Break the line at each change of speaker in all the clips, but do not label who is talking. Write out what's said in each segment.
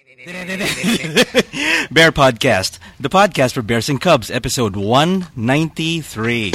Bear Podcast, the podcast for Bears and Cubs, episode 193.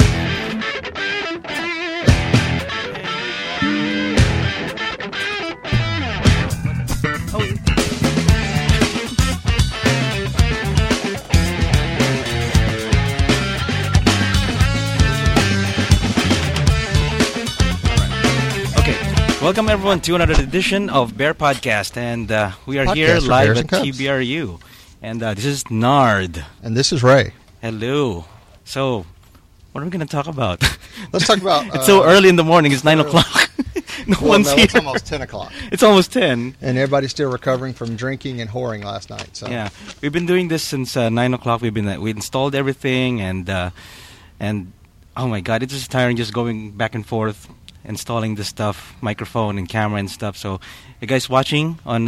Welcome everyone to another edition of Bear Podcast, and we are here live at TBRU, and this is Nard.
And this is Ray.
Hello. So, what are we going to talk about?
Let's talk about...
it's so early in the morning, it's 9 o'clock. One's here.
It's almost 10 o'clock.
It's almost 10.
And everybody's still recovering from drinking and whoring last night. So.
Yeah, we've been doing this since 9 o'clock. We installed everything, and oh my God, it's just tiring just going back and forth, installing the stuff, microphone and camera and stuff. So, you guys watching on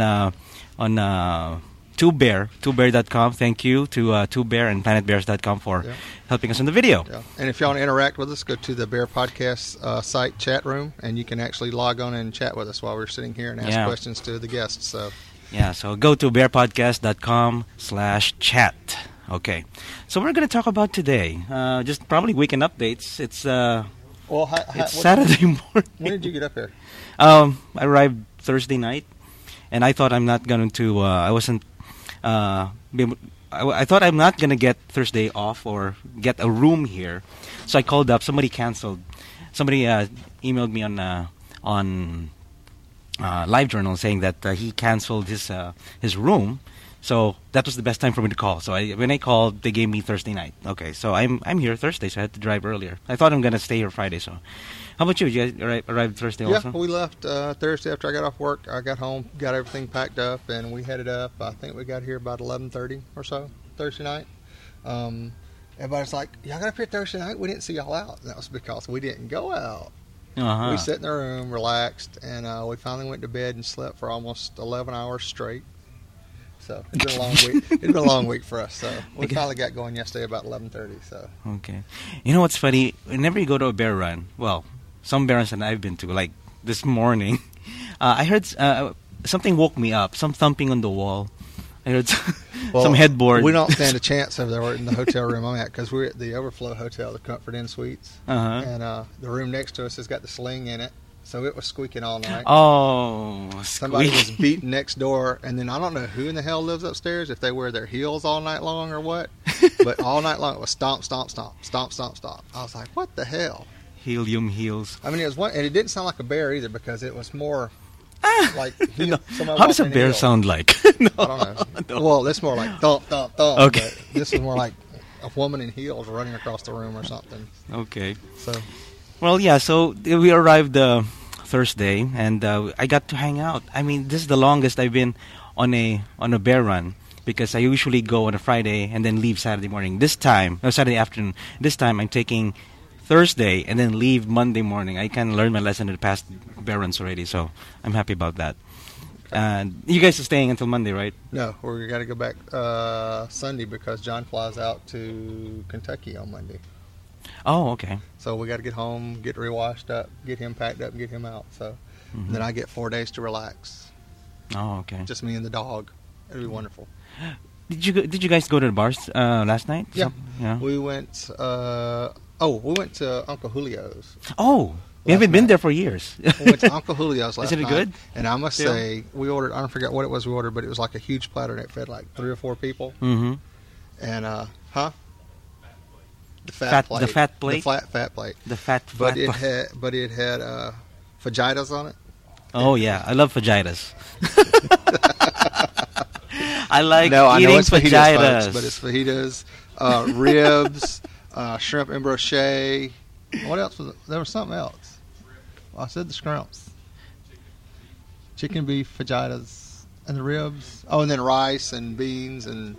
TwoBear.com, thank you to TwoBear and PlanetBears.com for helping us in the video.
Yeah. And if you want to interact with us, go to the Bear Podcast site chat room, and you can actually log on and chat with us while we're sitting here and ask questions to the guests. So
go to bearpodcast.com/chat. Okay, so we're going to talk about today, just probably weekend updates. It's Saturday morning.
When did you get up here?
I arrived Thursday night, and I thought I'm not going to. I thought I'm not going to get Thursday off or get a room here, so I called up. Somebody canceled. Somebody emailed me on LiveJournal saying that he canceled his room. So that was the best time for me to call. So when I called, they gave me Thursday night. Okay, so I'm here Thursday, so I had to drive earlier. I thought I'm going to stay here Friday. So, how about you? Did you arrive Thursday also?
Yeah, we left Thursday after I got off work. I got home, got everything packed up, and we headed up. I think we got here about 11:30 or so Thursday night. Everybody's like, "Y'all got up here Thursday night? We didn't see y'all out." And that was because we didn't go out.
Uh-huh.
We sat in the room, relaxed, and we finally went to bed and slept for almost 11 hours straight. So it's been a long week. It's been a long week for us. So we finally got going yesterday about 11:30. So
okay, you know what's funny? Whenever you go to a bear run, well, some bear runs that I've been to, like this morning, I heard something woke me up. Some thumping on the wall. I heard some headboard.
We don't stand a chance over there in the hotel room I'm at because we're at the Overflow Hotel, the Comfort Inn Suites, and the room next to us has got the sling in it. So it was squeaking all night.
Oh,
somebody was beating next door, and then I don't know who in the hell lives upstairs, if they wear their heels all night long or what, but all night long it was stomp, stomp, stomp, stomp, stomp, stomp. I was like, what the hell?
Helium heels.
I mean, it was one, and it didn't sound like a bear either because it was more like
no. How does a bear sound like?
No. I don't know. No. Well, it's more like thump, thump, thump.
Okay.
But this is more like a woman in heels running across the room or something.
Okay.
So.
Well, yeah. So we arrived Thursday, and I got to hang out. I mean, this is the longest I've been on a bear run because I usually go on a Friday and then leave Saturday morning. Saturday afternoon. This time I'm taking Thursday and then leave Monday morning. I kind of learned my lesson in the past bear runs already, so I'm happy about that. And you guys are staying until Monday, right?
No, we got to go back Sunday because John flies out to Kentucky on Monday.
Oh, okay.
So we got to get home, get rewashed up, get him packed up, and get him out. So then I get 4 days to relax.
Oh, okay.
Just me and the dog. It'll be wonderful.
Did you guys go to the bars last night?
Yeah.
Yeah.
We went. We went to Uncle Julio's.
Oh, we haven't been there for years.
We went to Uncle Julio's last night.
Is it good?
And I must say, we ordered. I don't forget what it was we ordered, but it was like a huge platter that fed like 3 or 4 people.
Mm-hmm.
And The
fat
plate.
The fat plate?
The fat plate.
The fat
But
plate.
it had fajitas on it.
Oh, yeah. I love fajitas. I like
I know
eating
it's
fajitas.
Folks, but it's fajitas, ribs, shrimp en broche. What else was it? There was something else. Well, I said the shrimps. Chicken, beef, fajitas, and the ribs. Oh, and then rice and beans and...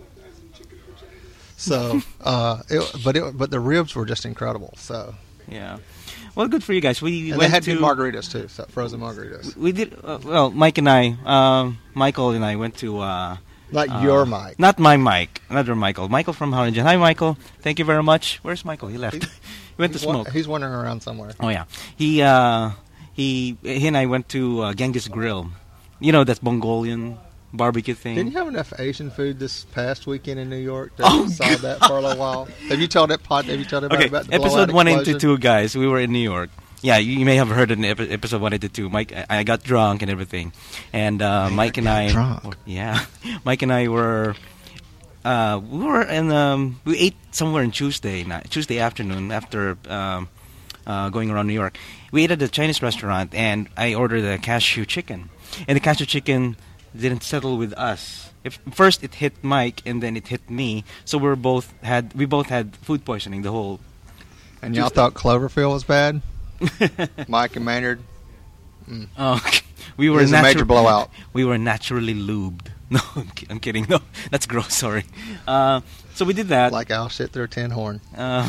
So, but the ribs were just incredible. So,
yeah. Well, good for you guys.
They had good margaritas too, so frozen margaritas.
We did. Michael and I went to.
Not your Mike.
Not my Mike. Another Michael. Michael from Harlingen. Hi, Michael. Thank you very much. Where's Michael? He left. He went to smoke.
He's wandering around somewhere.
Oh yeah. He and I went to Genghis Grill. You know, that's Mongolian barbecue thing.
Didn't you have enough Asian food this past weekend in New York to
Oh,
solve that for a little while? Have you told that pod? Have you told everybody
Okay,
about the
episode
blowout
1 and
explosion?
2, guys. We were in New York. Yeah, you may have heard it in episode 1 and 2. Mike, I got drunk and everything, and Mike and I,
drunk.
yeah, Mike and I were, we were in, we ate somewhere on Tuesday afternoon after going around New York. We ate at a Chinese restaurant, and I ordered a cashew chicken, and the cashew chicken didn't settle with us. First it hit Mike, and then it hit me. So we both had food poisoning the whole.
And y'all thought Cloverfield was bad? Mike and Maynard?
Oh, we were
It was a major blowout.
We were naturally lubed. No, I'm kidding. No, that's gross. Sorry. So we did that.
Like I'll shit through a tin horn.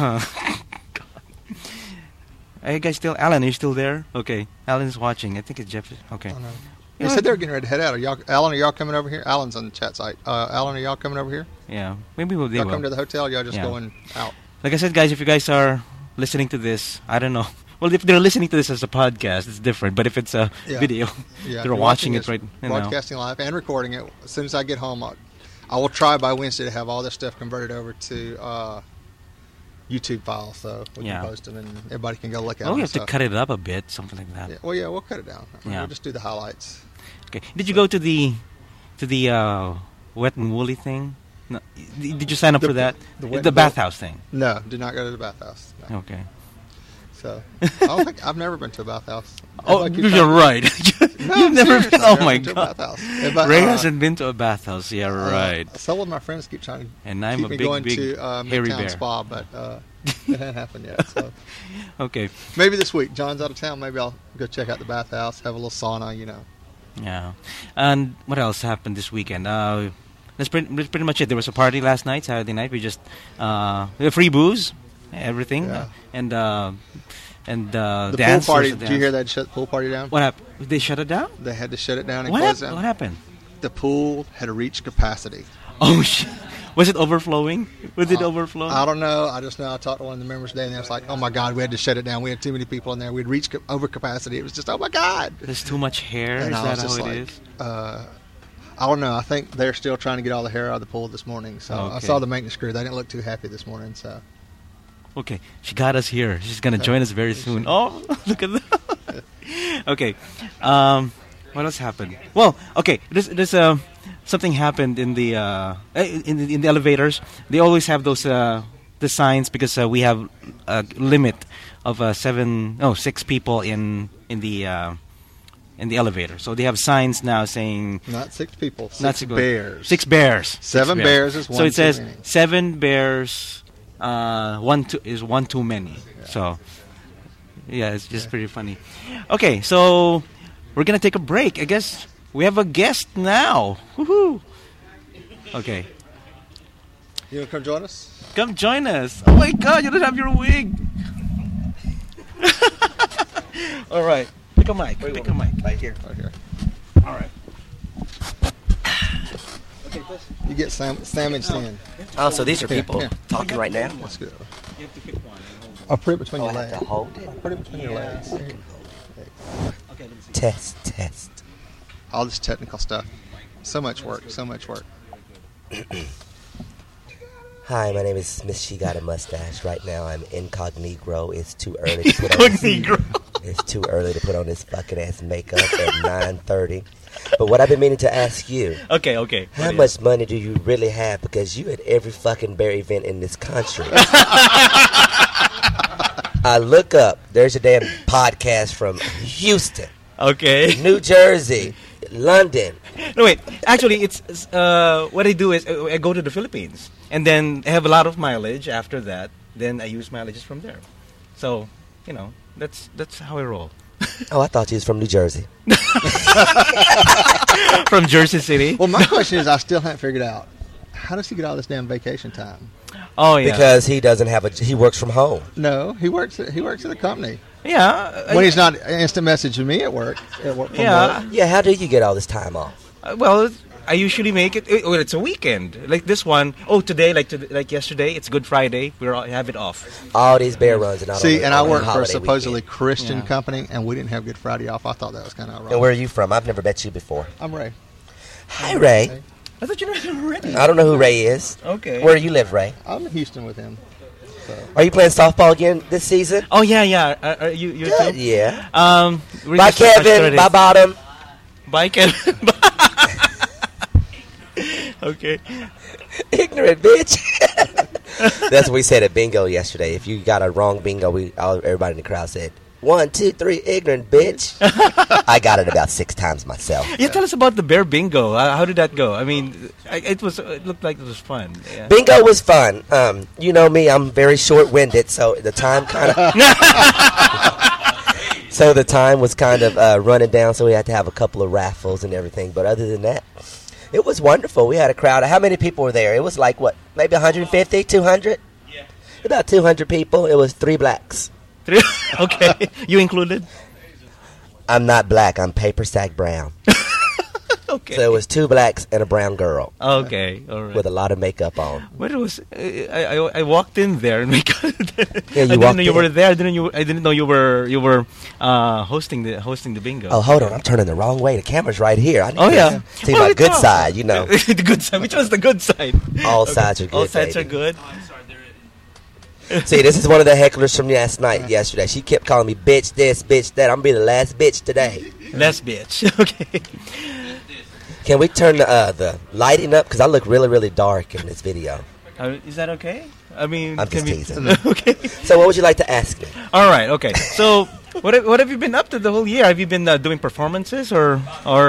Are you guys still? Alan, are you still there? Okay. Alan's watching. I think it's Jeff. Okay.
Oh, no. They said they were getting ready to head out. Alan, are y'all coming over here? Alan's on the chat site. Alan, are y'all coming over here?
Yeah. Maybe they
Y'all
will.
come to the hotel? Y'all just going out?
Like I said, guys, if you guys are listening to this, I don't know. Well, if they're listening to this as a podcast, it's different. But if it's a video,
Yeah,
they're
if
watching
you're
it right now.
broadcasting live and recording it. As soon as I get home, I will try by Wednesday to have all this stuff converted over to YouTube files, so we
Yeah.
can post them and everybody can go look at
Oh,
them.
you have to
so.
cut it up a bit, something like that.
Yeah, well, yeah, we'll cut it down.
Yeah.
We'll just do the highlights.
Okay. Did you go to the wet and woolly thing? No. Did you sign up
The-
for that?
the wet
The
and
bathhouse thing.
No, did not go to the bathhouse. No.
Okay.
So I don't think I've never been to a bathhouse.
Oh,
Everybody keeps
you're
talking-
right.
No,
You've
I'm
never
serious,
been.
I've
Oh
never
my
been to a
god.
bathhouse. But,
Ray hasn't been to a bathhouse. Yeah, right.
Some of my friends keep trying to
And I'm
keep
a
me
big,
going
big
to
hairy
Midtown
bear.
Spa, but it hasn't happened yet. So
Okay.
maybe this week. John's out of town. Maybe I'll go check out the bathhouse, have a little sauna.
Yeah. And what else happened this weekend? That's pretty much it. There was a party last night, Saturday night. We just free booze, everything,
Yeah.
and
The
dance.
pool party.
There was a
Did you hear
dance.
that? Shut the pool party down.
What happened? They shut it down.
They had to shut it down and
What
close
happened?
down.
What happened?
The pool had reached capacity.
Oh shit! Was it overflowing? Was it overflow?
I don't know. I just know I talked to one of the members today, and they was like, "Oh my God, we had to shut it down. We had too many people in there. We'd reached over capacity. It was just, oh my God."
There's too much hair.
And
Is
I
that
was
how
just
it
like,
is?
I don't know. I think they're still trying to get all the hair out of the pool this morning. So I
Okay.
saw the maintenance crew. They didn't look too happy this morning. So
Okay, she got us here. She's gonna join us very soon. Oh, look at that. Okay, what else happened? Well, okay, there's something happened in the in the elevators. They always have those the signs because we have a limit of 6 people in the elevator. So they have signs now saying
not 6 people, 6
not six
bears.
6 bears.
7
6
bears is one
So it
too
says
many.
7 bears. One too many. So yeah, it's just pretty funny. Okay, so we're gonna take a break. I guess we have a guest now. Woohoo! Okay,
You want to come join us?
come join us. Oh my God, you don't have your wig. All right, pick a mic. Pick a mic.
Right here. Right here.
All right.
You get sandwiched in.
Oh, so these are
Here,
people
here.
talking right now?
That's good.
You have to pick one.
I'll put it between your
I have
legs.
to hold it.
Put it between your legs.
Okay, let me see.
Test.
All this technical stuff. So much work. So much work.
Hi, my name is Miss She Got a Mustache. Right now I'm incognito. It's too early to put on it's too early to put on this fucking ass makeup at 9:30. But what I've been meaning to ask you,
Okay.
how
What is-
much money do you really have? Because you at every fucking bear event in this country. I look up, there's a damn podcast from Houston,
Okay.
New Jersey, London.
No, wait. Actually, it's what I do is I go to the Philippines, and then I have a lot of mileage. After that, then I use mileages from there. So, that's how I roll.
Oh, I thought you was from New Jersey.
From Jersey City.
Well, my question is, I still haven't figured out, how does he get all this damn vacation time?
Oh yeah.
Because he doesn't have he works from home.
No, he works at a company.
Yeah.
When he's not instant messaging me at work. From
Yeah.
work.
Yeah, how do you get all this time off?
Well, I usually make it. Well, it's a weekend. Like this one. Oh, today, like yesterday, it's Good Friday. Have it off.
All these bear runs and all.
See, and I work for a
holiday
supposedly
weekend.
Christian
Yeah.
company, and we didn't have Good Friday off. I thought that was kind of wrong.
And where are you from? I've never met you before.
I'm Ray.
Hi, Ray.
I thought you knew him already.
I don't know who Ray is.
Okay.
Where do you live, Ray?
I'm in Houston with him. So.
Are you playing softball again this season?
Oh, yeah. Are you
Good,
too?
yeah.
We
Bye,
just started
Kevin.
it.
Bye, Bottom.
Bye, Kevin. Okay.
Ignorant bitch. That's what we said at bingo yesterday. If you got a wrong bingo, everybody in the crowd said, 1, 2, 3, ignorant bitch. I got it about 6 times myself.
Yeah, tell us about the bear bingo. How did that go? I mean, it looked like it was fun. Yeah.
Bingo was fun. You know me, I'm very short-winded, so the time kind of... So the time was kind of running down, so we had to have a couple of raffles and everything. But other than that, it was wonderful. We had a crowd. How many people were there? It was like, what, maybe 150, 200?
Yeah.
About 200 people. It was 3 blacks.
Okay. You included?
I'm not black. I'm paper sack brown.
Okay.
So it was 2 blacks and a brown girl.
Okay. All right.
With a lot of makeup on.
But it was, I walked in there and
Yeah,
I didn't know you
in.
were there. I didn't know you were hosting the bingo.
Oh, hold on. I'm turning the wrong way. The camera's right here. I need
Oh,
to
yeah.
see
Well,
my good
it's
side, you know.
The good side. Which one's the good side?
All sides are good,
All sides
baby.
are good.
See, this is one of the hecklers from yesterday. She kept calling me bitch this, bitch that. I'm going to be the last bitch today.
Less bitch. Okay.
Can we turn the lighting up? Because I look really, really dark in this video.
Is that okay? I mean,
I'm just
can we-
teasing.
Okay.
So what would you like to ask me?
All right. Okay. So, what have you been up to the whole year? Have you been doing performances or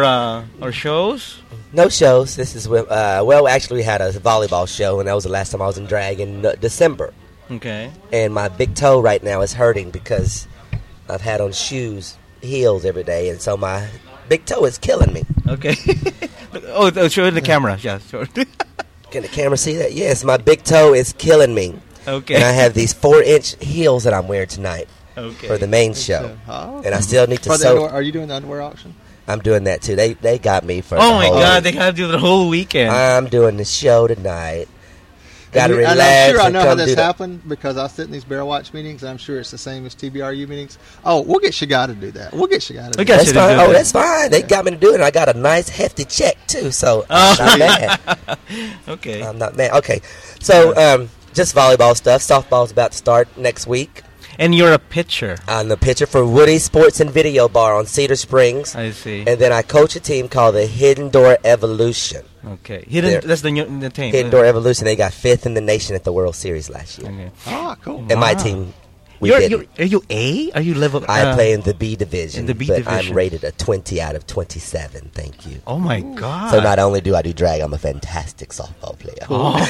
shows?
No shows. This is, well, actually we had a volleyball show, and that was the last time I was in drag in December.
Okay.
And my big toe right now is hurting because I've had on heels every day, and so my big toe is killing me.
Okay. Oh, show the camera. Yeah, sure.
Can the camera see that? Yes, my big toe is killing me.
Okay.
And I have these 4-inch heels that I'm wearing tonight
Okay.
for the main show.
Oh.
And I still need to
For the
sew.
underwear, are you doing the underwear auction?
I'm doing that too. They got me for
Oh
the
my
whole
God!
week.
They have you the whole weekend.
I'm doing the show tonight. Got to
And
relax.
I'm sure I
and
know how
come
this
do the-
happened because I sit in these Bear Watch meetings. And I'm sure it's the same as TBRU meetings. Oh, we'll get Shagai to do that. We'll get Shagai to do
Okay.
that.
That's
should have
fine.
done
Oh,
that.
that's fine. They got me to do it. And I got a nice hefty check too, so
Oh.
I'm not mad.
Okay.
I'm not mad. Okay, so just volleyball stuff. Softball's about to start next week.
And you're a pitcher.
I'm the pitcher for Woody Sports and Video Bar on Cedar Springs.
I see.
And then I coach a team called the Hidden Door Evolution.
Okay.
There.
That's the team.
Hidden Door Evolution. They got 5th in the nation at the World Series last year.
Okay.
Ah, cool.
And my
Wow.
team, we
Are
didn't.
you A? Are you level?
I play in the B division,
in the B
but
division.
I'm rated a 20 out of 27. Thank you.
Oh my God!
So not only do I do drag, I'm a fantastic softball player.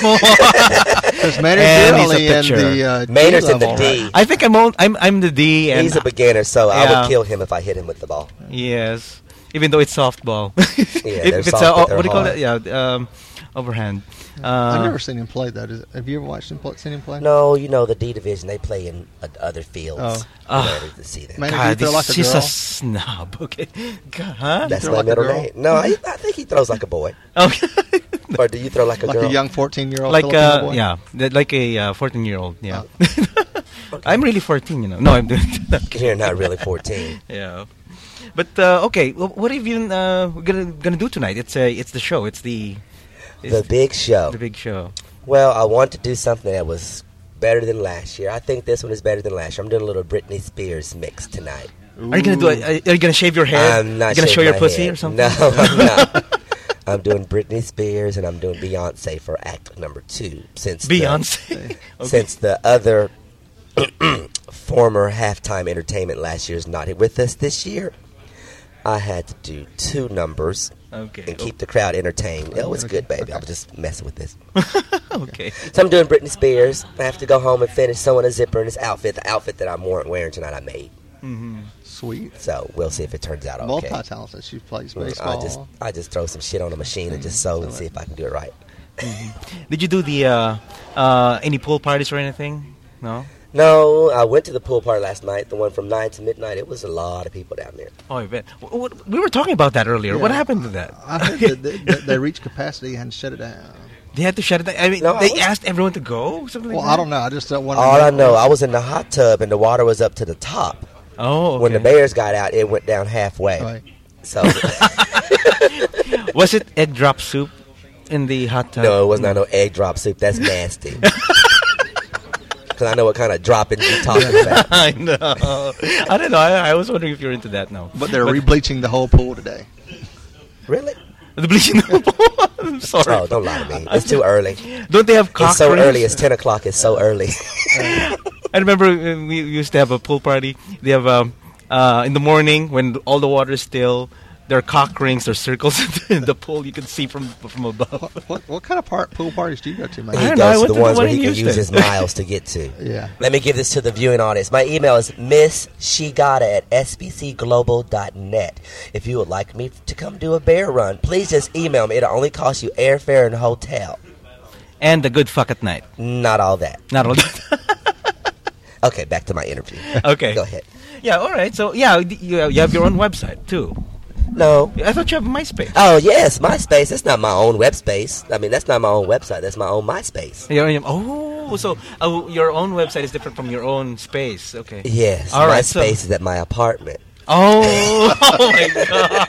Because Maynard's
And he's a
only in
pitcher.
the
Maynard's in the
level,
D.
right?
I think I'm the D. And
He's a beginner, so I
Yeah.
would kill him if I hit him with the ball.
Yes, even though it's softball.
Yeah,
if
they're
it's
soft, but
what
they're
do you call
hard.
it? Yeah, overhand.
I've never seen him play that. Have you ever watched him seen him play?
No, you know the D division, they play in other fields.
Oh.
Ah.
Rarely to see them.
Man,
God,
do you throw like a
she's
girl?
a snob. Okay, God, huh?
That's
throw
my
like a
middle
girl?
name. No, I think he throws like a boy.
Okay.
Or do you throw like a
Like
girl?
a young 14-year-old
like
Filipino boy?
yeah, like a 14-year-old. Yeah. I'm really 14, you know. No, I'm doing.
You're not really 14.
Yeah. But okay, well, what have you gonna do tonight? It's the show. It's the
Big show.
the big show.
Well, I want to do something that was better than last year. I think this one is better than last year. I'm doing a little Britney Spears mix tonight.
Are you gonna do it? Are you gonna shave your head?
I'm not
You gonna show
shaving
your
my
pussy
head.
or something?
No, I'm not. I'm doing Britney Spears and I'm doing Beyonce for act number 2. Since
Beyonce.
Since the other former halftime entertainment last year is not here with us this year, I had to do 2 numbers
Okay.
and keep the crowd entertained. Oh, it's good, baby. I was just messing with this.
Okay.
So I'm doing Britney Spears. I have to go home and finish sewing a zipper in this outfit. The outfit that I'm wearing tonight, I made.
Sweet.
So we'll see if it turns out okay.
Multi-talented. She plays baseball.
I just throw some shit on a machine and just sew and see if I can do it right.
Did you do the any pool parties or anything? No.
No, I went to the pool party last night, the one from 9 to midnight. It was a lot of people down there.
Oh, I bet. We were talking about that earlier. What
Yeah.
happened to that?
I heard that they reached capacity and shut it down.
They had to shut it down. I mean,
No, I
they
was-
asked everyone to go. Something like
Well,
that?
I don't know. I just don't want to.
All I know, I was in the hot tub and the water was up to the top.
Oh, okay.
When the Bears got out, it went down halfway.
Right.
So
Was it egg drop soup in the hot tub?
No, it was not no egg drop soup. That's nasty. Because I know what kind of droppings you're talking about.
I know. I don't know. I was wondering if you're into that now.
But they're re-bleaching the whole pool today.
Really?
The bleaching pool? I'm sorry.
Oh, don't lie to me. It's too early.
Don't they have cock
It's so
rings?
early. It's 10 o'clock. It's so early.
I remember we used to have a pool party. They have in the morning when all the water is still. There are cock rings. There's circles in the pool. You can see from above.
What kind of pool parties do you go to, man?
I
He
don't know, I
goes to
went
the
to the
ones
one
where he
in
can use
Houston.
his miles to get to.
Yeah.
Let me give this to the viewing audience. My email is misshigata@sbcglobal.net. If you would like me to come do a bear run, please just email me. It'll only cost you airfare and hotel.
And a good fuck at night.
Not all that.
Not all that.
Okay, back to my interview.
Okay.
Go ahead.
Yeah, all right. So, yeah, you have your own website, too.
No.
I thought you have MySpace.
Oh, yes, MySpace. That's not my own web space. I mean, that's not my own website. That's my own MySpace.
So your own website is different from your own space. Okay.
Yes,
All
my
right,
space is at my apartment.
Oh my God.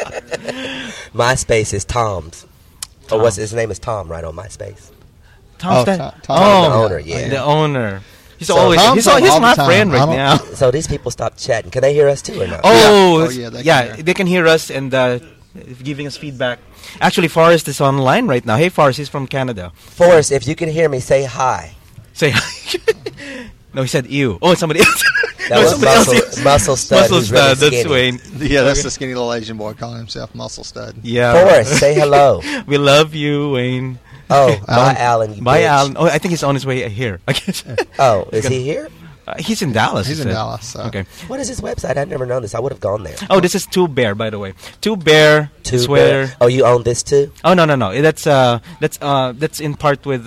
MySpace is Tom's. Or what's his name is Tom, right, on MySpace.
Tom's
Tom.
the
owner, yeah.
The owner. He's
So
always
Tom's
he's
on all
my
the time.
friend
I
right
don't-
now.
So these people stopped chatting. Can they hear us too or not?
Oh,
Yeah, they can
yeah,
hear.
they can hear us and giving us feedback. Actually, Forrest is online right now. Hey, Forrest, he's from Canada.
Forrest, if you can hear me, say hi.
Say hi. No, he said ew. Oh, somebody else.
That
No,
was
somebody else.
Muscle Stud.
Muscle
who's really
Stud. That's
skinny.
Wayne.
Yeah, that's the skinny little Asian boy calling himself Muscle Stud.
Yeah.
Forrest, say hello.
We love you, Wayne.
Oh, bye, Alan. You
Bye,
bitch.
Alan. Oh, I think he's on his way here. I guess.
Oh, is he here?
He's in Dallas.
He's
he
in
said.
Dallas, so.
Okay.
What is his website? I've never known this. I would have gone there.
Oh, this is Two Bear, by the way. Two Bear.
Two
is where.
Bear. Oh, you own this too?
Oh no. That's in part with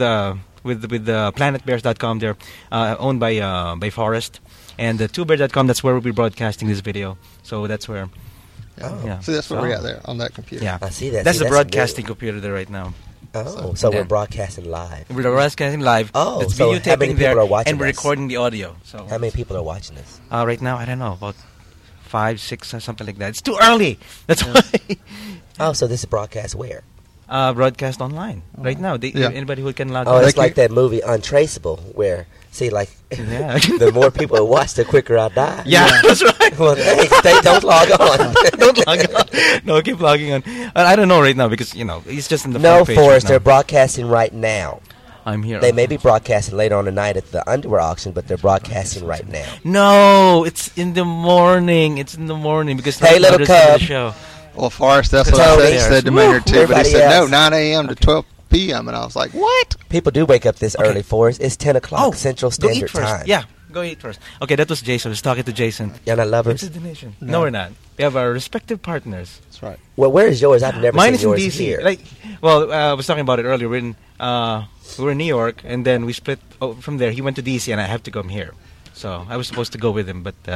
planetbears.com. They're owned by Forrest, and twobear.com. That's where we'll be broadcasting this video. So that's where.
Oh.
Yeah.
So that's what we're at there on that computer.
Yeah.
I see that.
That's
See,
the
that's
broadcasting computer there right now.
Oh, so
Yeah.
we're broadcasting live.
We're broadcasting live.
Oh,
It's
so how
videotaping
many
there,
people are watching
and we're
us?
recording the audio. So
How many people are watching this?
right now, I don't know, about 5, 6, or something like that. It's too early. That's why.
Oh, so this is broadcast where?
Broadcast online right now.
Yeah.
Anybody who can log
Oh,
on.
it's like that movie Untraceable, where like
Yeah.
the more people who watch, the quicker I die.
Yeah, that's right.
Well, they don't log on.
Don't log on. No, keep logging on. I don't know right now because it's just in the
No,
front page
Forrest,
right
they're
now.
broadcasting right now.
I'm here.
They may be broadcasting later on tonight at the underwear auction, but they're broadcasting right now.
No, it's in the morning. It's in the morning because
Hey,
right now
little
there's another
cub.
show.
Well, Forrest, that's what
Tony.
I said to Maynard too, but he
Everybody
said no,
else.
9 a.m. to 12 p.m. And I was like, what?
People do wake up this early, Forrest. It's 10 o'clock Central
go eat
Standard
first.
Time.
Yeah, go eat first. Okay, that was Jason. I was talking to Jason.
You're not lovers?
This is the nation. No, we're not. We have our respective partners.
That's right.
Well, where is yours? I've never
Mine
seen
is in
yours
DC.
here.
I was talking about it earlier. We were in New York, and then we split from there. He went to DC, and I have to come here. So I was supposed to go with him, but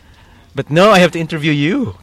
no, I have to interview you.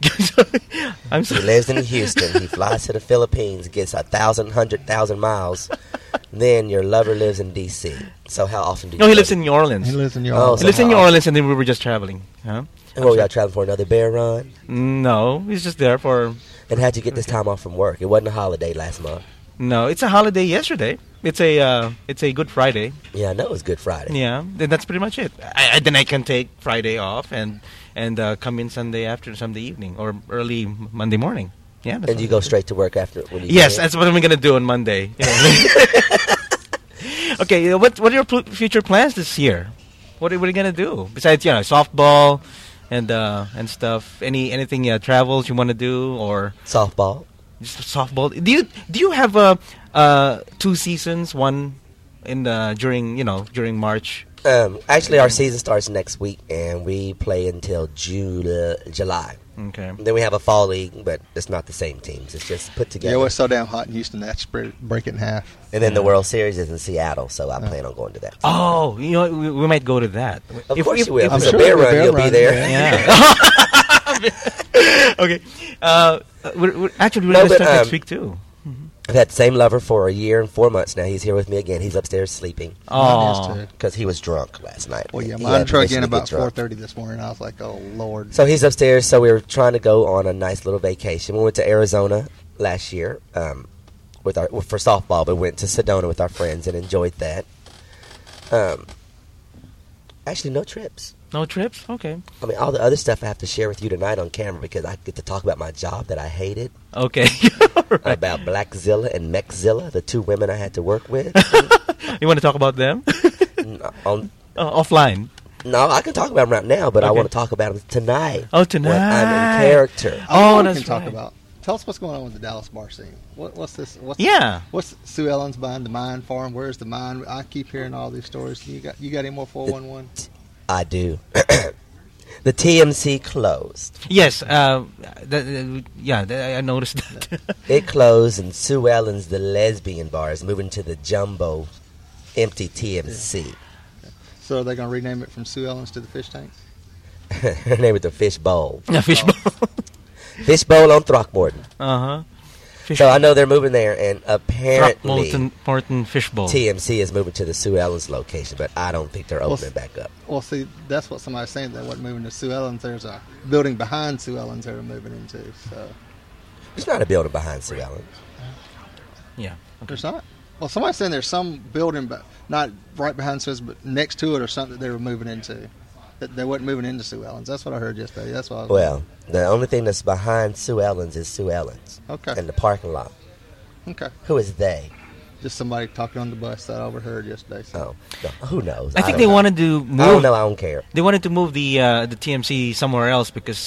I'm
He
sorry.
lives in Houston. He flies to the Philippines, gets 100,000 miles. Then your lover lives in D.C. So how often do you
No, he
go
lives
to-
in New Orleans.
He lives in New
Oh,
Orleans.
He lives in
how
New
often?
Orleans, and then we were just traveling. Huh?
And what were y'all traveling for? Another bear run?
No, he's just there for.
And how'd you get this time off from work? It wasn't a holiday last month.
No, it's a holiday yesterday. It's a Good Friday.
Yeah, I know it was Good Friday.
Yeah, then that's pretty much it. Then I can take Friday off and come in Sunday evening or early Monday morning. Yeah. That's
And you
what-
go straight to work after when you
Yes,
get in?
that's what I'm gonna do on Monday. Okay, what are your future plans this year? What are you gonna do besides softball and stuff? Anything travels you want to do or
softball.
just softball? Do you have 2 seasons? One in during March.
Actually, our season starts next week, and we play until July.
Okay.
Then we have a fall league, but it's not the same teams. It's just put together.
Yeah, it was so damn hot in Houston that break it in half.
And then the World Series is in Seattle, so I plan on going to that.
Oh, we might go to that.
Of course you will. If
I'm
it's a
sure
bear
the
run,
bear
you'll be
run,
there.
Yeah. Okay. We're going
No,
to
but,
start next week too.
I've had the same lover for a year and 4 months now. He's here with me again. He's upstairs sleeping
Mine is
Oh.
too.
because he was drunk last night.
Well, yeah,
He
mine
had
truck
permission
in
to get
about
drunk.
4:30 this morning. I was like, oh Lord.
So he's upstairs. So we were trying to go on a nice little vacation. We went to Arizona last year for softball, but went to Sedona with our friends and enjoyed that. Actually, no trips.
No trips? Okay.
I mean, all the other stuff I have to share with you tonight on camera because I get to talk about my job that I hated.
Okay. Right.
About Blackzilla and Mechzilla, the two women I had to work with.
You want to talk about them? Offline.
No, I can talk about them right now, but I
Okay.
want to talk about them tonight.
Oh, tonight.
When I'm in character.
Oh,
we
that's
can talk
right.
about. Tell us what's going on with the Dallas bar scene. What's this?
Yeah.
What's Sue Ellen's buying the mine farm? Where's the mine? I keep hearing all these stories. You got any more 411?
I do. The TMC closed.
Yes. I noticed that.
It closed, and Sue Ellen's, the lesbian bar, is moving to the jumbo, empty TMC.
So are they going to rename it from Sue Ellen's to the Fish Tank?
Her name is the Fish Bowl.
Yeah, fishbowl.
Fish Bowl on Throckmorton.
Uh-huh.
So I know they're moving there, and apparently
Throckmorton Fishbowl.
TMC is moving to the Sue Ellen's location, but I don't think they're opening back up.
Well, see, that's what somebody's saying. They wasn't moving to Sue Ellen's. There's a building behind Sue Ellen's they're moving into. So
There's not a building behind Sue Ellen's.
Yeah.
there's not. Well, somebody's saying there's some building, but not right behind Sue's, but next to it or something that they were moving into. That they wasn't moving into Sue Ellen's. That's what I heard yesterday. That's what I was
Well, the only thing that's behind Sue Ellen's is Sue Ellen's.
Okay.
In the parking lot.
Okay.
Who is they?
Just somebody talking on the bus that I overheard yesterday. So.
Oh, no, who knows?
I think
don't
they
know.
wanted to move.
I don't know. I don't care.
They wanted to move the TMC somewhere else because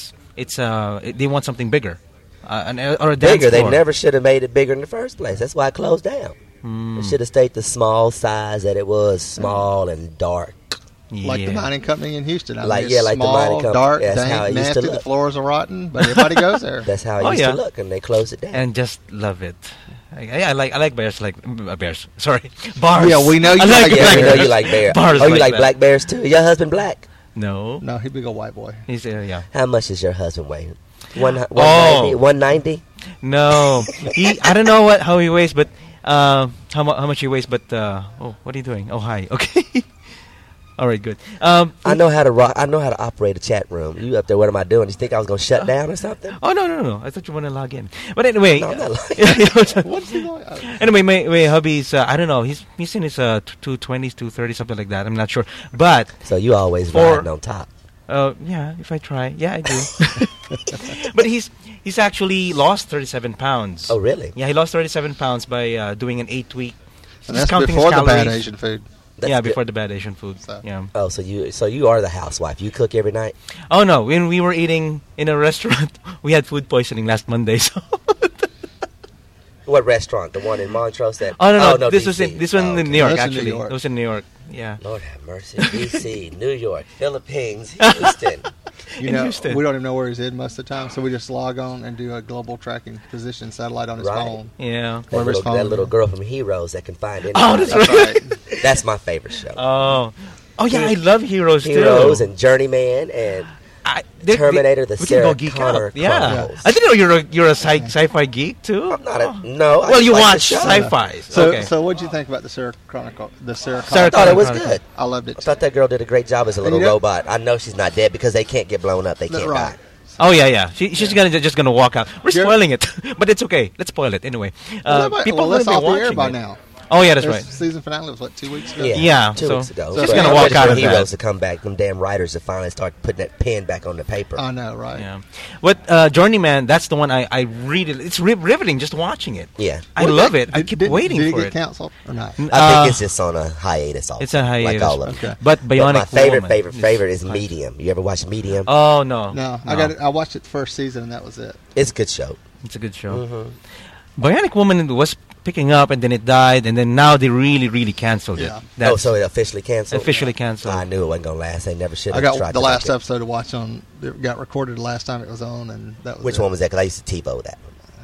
they want something bigger, or a dance
Bigger. They
floor.
never should have made it bigger in the first place. That's why it closed down.
Hmm.
It should have stayed the small size that it was, small and dark.
Like the mining company in Houston. I
Like-
mean,
yeah,
it's
like the
small,
mining company.
dark,
That's how
dank,
it used to
nasty. The
look.
floors are rotten, but everybody goes there.
That's how it
Oh,
used
yeah.
to look, and they closed it down.
and just love it. I like bears, bears. Sorry, bars.
Yeah, we know you
I
like
yeah,
bears.
we know you like bears.
Bars
Oh, you
like
like
that.
black bears too? Your husband black?
No,
No, he'd be a white boy.
he's yeah.
How much does your husband weigh? 190?
Oh.
190?
No, I don't know how he weighs, but how much he weighs. But what are you doing? Oh, hi. Okay. All right, good.
I know how to rock. I know how to operate a chat room. You up there? What am I doing? You think I was gonna shut down or something?
Oh no! I thought you want to log in. But anyway,
No, I'm not
What's he like?
anyway, my hubby's I don't know. He's in his 220s, 230, something like that. I'm not sure, but
So you always
For-
riding on top.
yeah, if I try, yeah, I do. But he's actually lost 37 pounds.
Oh, really?
Yeah, he lost 37 pounds by doing an 8-week.
And
just
that's
counting his
before the bad
calories.
Asian food.
That's
Yeah,
good.
before the bad Asian food.
So-
Yeah.
Oh, so you are the housewife. You cook every night.
Oh no, when we were eating in a restaurant, we had food poisoning last Monday. So.
What restaurant? The one in Montrose? That
Oh no, this
DC.
was this one
Oh,
in
okay.
New York
That's in New
actually.
York.
It was in New York. Yeah.
Lord have mercy. DC, New York, Philippines, Houston.
You
In
know,
Houston.
we don't even know where he's in most of the time, so we just log on and do a global tracking position satellite on his
Right.
phone.
Yeah.
That
Wherever his
little,
phone
that little
is.
girl from Heroes that can find anything.
Oh, that's
That's
right.
right.
That's my favorite show.
Oh yeah, I love Heroes too.
Heroes and Journeyman and Terminator, the
we can
Sarah
go geek
Connor
out. Yeah.
Chronicles.
I didn't know you're a sci-fi geek too.
I'm not
Oh.
a no. I
Well, you
like the
watch
show.
sci-fi.
So,
Okay.
so what'd you think about the Sarah Chronicle? The Sarah
Sarah
I thought it was
Chronicle.
good.
I loved it.
I thought that girl did a great job as a little
you know-
robot. I know she's not dead because they can't get blown up. They can't
Right.
die.
Oh yeah. She's just gonna walk out. We're
You're-
spoiling it, but it's okay. Let's spoil it anyway. People
well, that's
are
off
gonna
the
be
air
watching
by
it.
now.
Oh yeah, that's
This
right.
season finale was what 2 weeks ago.
Yeah,
2
so
weeks ago.
she's
But
gonna
I'm
walk
ready
out
for
of that.
Heroes to come back. Them damn writers to finally start putting that pen back on the paper.
I know, right?
Yeah. But Journeyman, that's the one I really. It's riveting just watching it.
Yeah.
I love it. I keep
Did
waiting
it
for
get
it.
canceled or not?
I think it's just on a hiatus. Also,
It's a hiatus.
like all of them.
Okay.
But
But
Bionic
my favorite,
Woman
favorite is Medium. You ever watch Medium?
Oh no.
No, I watched it the first season and that was it.
It's a good show.
It's a good show.
Mm-hmm.
Bionic Woman was picking up, and then it died, and then now they really canceled
Yeah.
it. That's
So it officially canceled.
officially canceled.
I knew it wasn't gonna last. They never should
I
have
got
tried
the
to
last
make it.
episode to watch on. It got recorded the last time it was on, and that was
Which
it.
one was that? Because I used to TiVo that.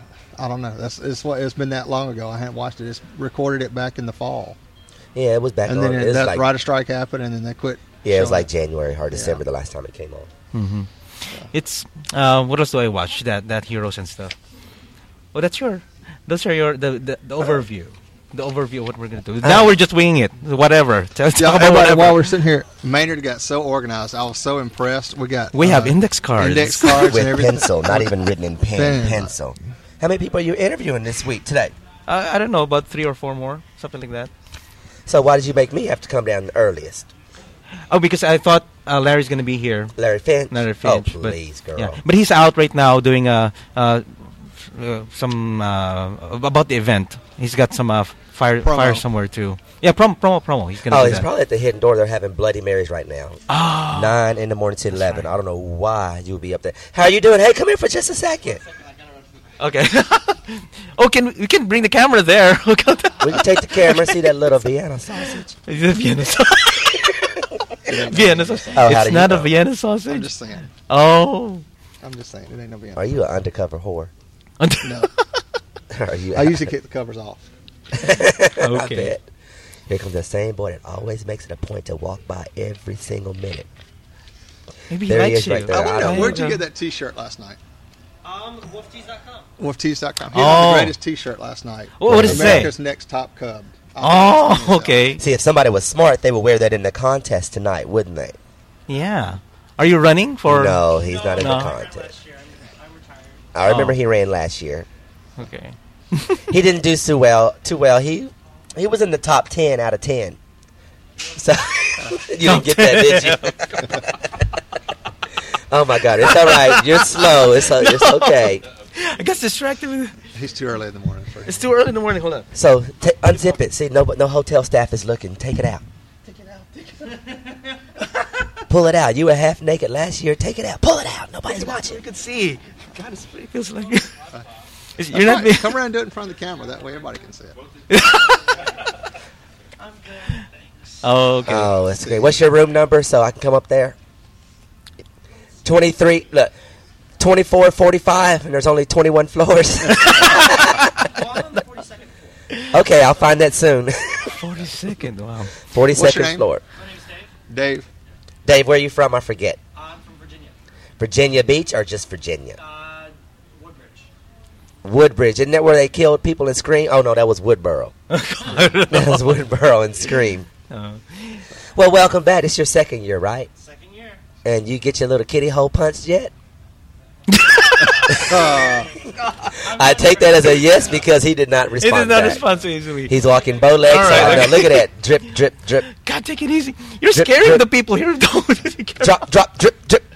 I don't know. It's been that long ago. I hadn't watched it. It's recorded it back in the fall,
Yeah, it was back
and
on.
then
It was
that
like,
writer strike happened, and then they quit.
yeah, it was
showing
like January or December the last time it came on.
It's what else do I watch? That Heroes and stuff. Oh, those are your the overview. The overview of what we're gonna do. Now we're just winging it. Whatever. Talk
Yeah,
about
everybody,
whatever.
while we're sitting here, Maynard got so organized. I was so impressed. We got
We have index cards.
index cards
With
and everything.
pencil, not even written in pen,
Pen.
pencil. How many people are you interviewing this week, today?
I don't know, about 3 or 4 more, something like that.
So why did you make me have to come down the earliest?
Oh, because I thought Larry's going to be here.
Larry Finch?
Larry Finch.
Oh, please, girl.
Yeah, but he's out right now doing some about the event. He's got some fire somewhere too. Yeah, promo. He's gonna.
He's probably at the hidden door. They're having Bloody Marys right now. 9 in the morning to 11. Right. I don't know why you would be up there. How are you doing? Hey, come here for just a second.
Okay. Oh, we can bring the camera there?
We can take the camera and see that little Vienna sausage.
Vienna sausage. Vienna sausage.
Oh,
it's not a Vienna sausage.
I'm just saying.
Oh.
I'm just saying. It ain't no Vienna.
Are you an undercover whore?
No.
I
usually keep the covers off.
Okay. I bet. Here comes the same boy that always makes it a point to walk by every single minute.
Maybe he likes you.
Right there.
I wonder, where'd you get that T-shirt last night?
Wolftees.com.
Wolftees.com. He had the greatest T-shirt last night.
What does it say?
America's Next Top Cub.
Okay.
See, if somebody was smart, they would wear that in the contest tonight, wouldn't they?
Yeah. Are you running for?
No, he's not in the contest.
I'm retired.
I remember he ran last year.
Okay.
He didn't do too well. He was in the top 10 out of 10. So you didn't get that, did you? Oh my God! It's all right. You're slow. It's okay.
I got distracted with.
He's too early in the morning.
It's too early in the morning. Hold on.
So unzip it. See, no hotel staff is looking. Take it out. Pull it out. You were half naked last year. Take it out. Pull it out. Nobody's watching.
You can see. God, it feels like.
You're not. Come around and do it in front of the camera. That way everybody can see it.
I'm good. Thanks.
Oh, okay.
Oh, that's okay. What's your room number so I can come up there? 23. Look, 2445, and there's only 21 floors.
Well, I'm on the 42nd floor.
Okay, I'll find that soon.
42nd. Wow.
42nd floor.
My name's Dave.
Dave.
Dave, where are you from? I forget.
I'm from Virginia.
Virginia Beach or just Virginia?
Woodbridge.
Woodbridge. Isn't that where they killed people and Scream? Oh, no, that was Woodboro. That was Woodboro and Scream. Well, welcome back. It's your second year, right?
Second year.
And you get your little kitty hole punched yet? I take that as a yes because he did not respond.
He did not
back.
respond so easily.
He's walking bow legs.
All right.
So I know. Look at that. Drip, drip, drip.
God, take it easy. You're
Drip,
scaring
drip.
the people here.
Drop, drop, drip, drip.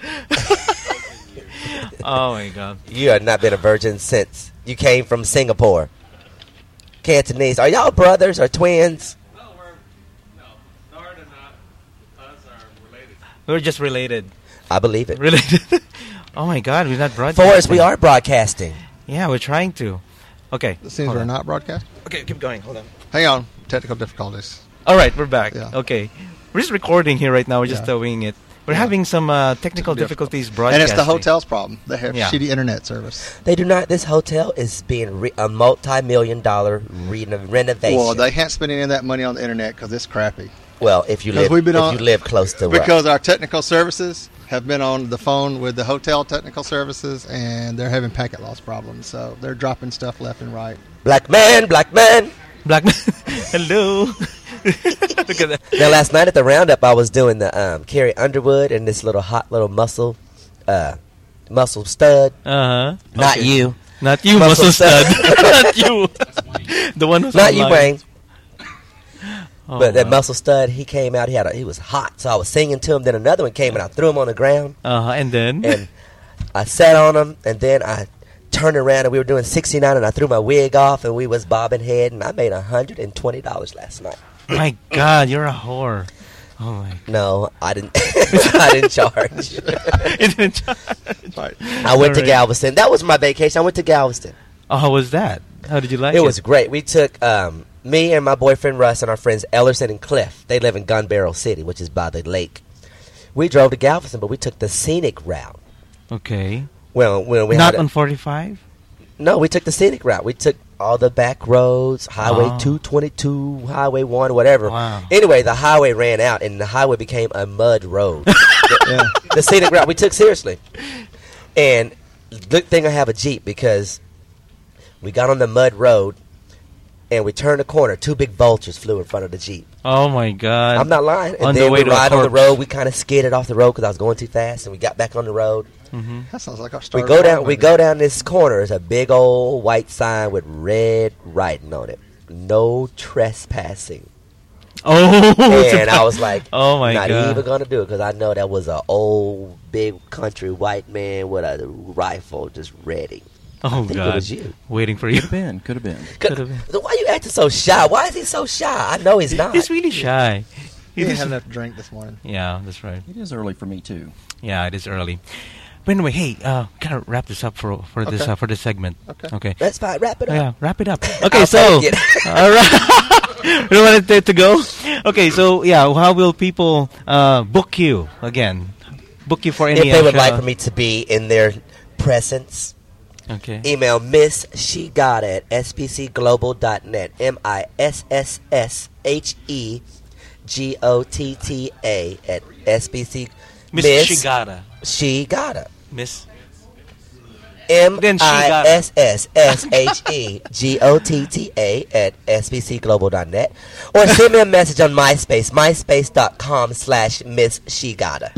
Oh, my God.
You have not been a virgin since you came from Singapore. Cantonese. Are y'all brothers or twins?
Well, Nard and us are related.
We're just related.
I believe it.
Related. Oh, my God. We're not broadcasting.
Forrest, we are broadcasting.
Yeah, we're trying to. Okay.
It seems we're not broadcast.
Okay, keep going. Hold on.
Hang on. Technical difficulties.
All right, we're back.
Yeah.
Okay. We're just recording here right now. We're just winging it. We're having some technical difficulties broadcasting.
And it's the hotel's problem. They have
Yeah.
shitty internet service.
They do not. This hotel is being a multi-million-dollar renovation.
Well, they can't spend any of that money on the internet because it's crappy.
Well, if you
'Cause
live,
we've been on-
you live close to
Because our technical services have been on the phone with the hotel technical services, and they're having packet loss problems. So they're dropping stuff left and right.
Black man, black man.
Black man. Hello. Look at that.
Now, last night at the roundup, I was doing the Carrie Underwood and this little hot little muscle stud.
Uh-huh.
Not
Okay.
you.
Not you,
Muscle
muscle stud.
stud.
Not you. The one who's
Not you,
online.
Wayne.
Oh,
But that
wow.
muscle stud, he came out. He was hot, so I was singing to him. Then another one came and I threw him on the ground,
And then?
and I sat on him. And then I turned around and we were doing 69, and I threw my wig off, and we was bobbing head, and I made $120 last night.
My God, you're a whore. Oh, my.
No, I didn't. I didn't charge.
It didn't charge.
Right.
I went to
Alright.
Galveston. That was my vacation. I went to Galveston.
Oh, how was that? How did you like it?
It was great. We took me and my boyfriend Russ and our friends Ellerson and Cliff. They live in Gun Barrel City, which is by the lake. We drove to Galveston, but we took the scenic route.
Okay.
Well, we
Not
had
on 45?
No, we took the scenic route. We took all the back roads, Highway
Oh.
222, Highway 1, whatever.
Wow.
Anyway, the highway ran out, and the highway became a mud road.
Yeah.
The scenic route we took seriously. And good thing I have a Jeep, because we got on the mud road, and we turned the corner. 2 big vultures flew in front of the Jeep.
Oh, my God.
I'm not lying. And
On the
then
way
we
to a
ride on the
corpse.
road. We kind of skidded off the road because I was going too fast, and we got back on the road.
That sounds like our
We
starter
go down.
farm
We
right
go down this corner. There's a big old white sign with red writing on it. No trespassing.
Oh,
And I was like,
Oh, my
not
God.
even gonna do it because I know that was an old big country white man with a rifle just ready.
oh
think it
God,
was you.
waiting for you.
Could have been.
Could've been.
Why you acting so shy? Why is he so shy? I know he's not.
He's really shy.
He didn't have enough to drink this morning.
Yeah, that's right.
It is early for me too.
Yeah, it is early. But anyway, hey, gotta wrap this up for this
Okay.
for this segment.
Okay.
That's fine. Wrap it up.
Yeah, wrap it up. Okay,
I'll
so
take it.
all right, you want it to go? Okay, so yeah, how will people book you again? Book you for any?
If they would
show-
like for me to be in their presence,
Okay.
email Miss Shigata at spcglobal.net. MISSSHEGOTTA at SBC.
Miss Shigata.
Shigata.
Miss.
MISSSHEGOTTA at sbcglobal.net, or send me a message on MySpace, myspace.com/Miss Shigata.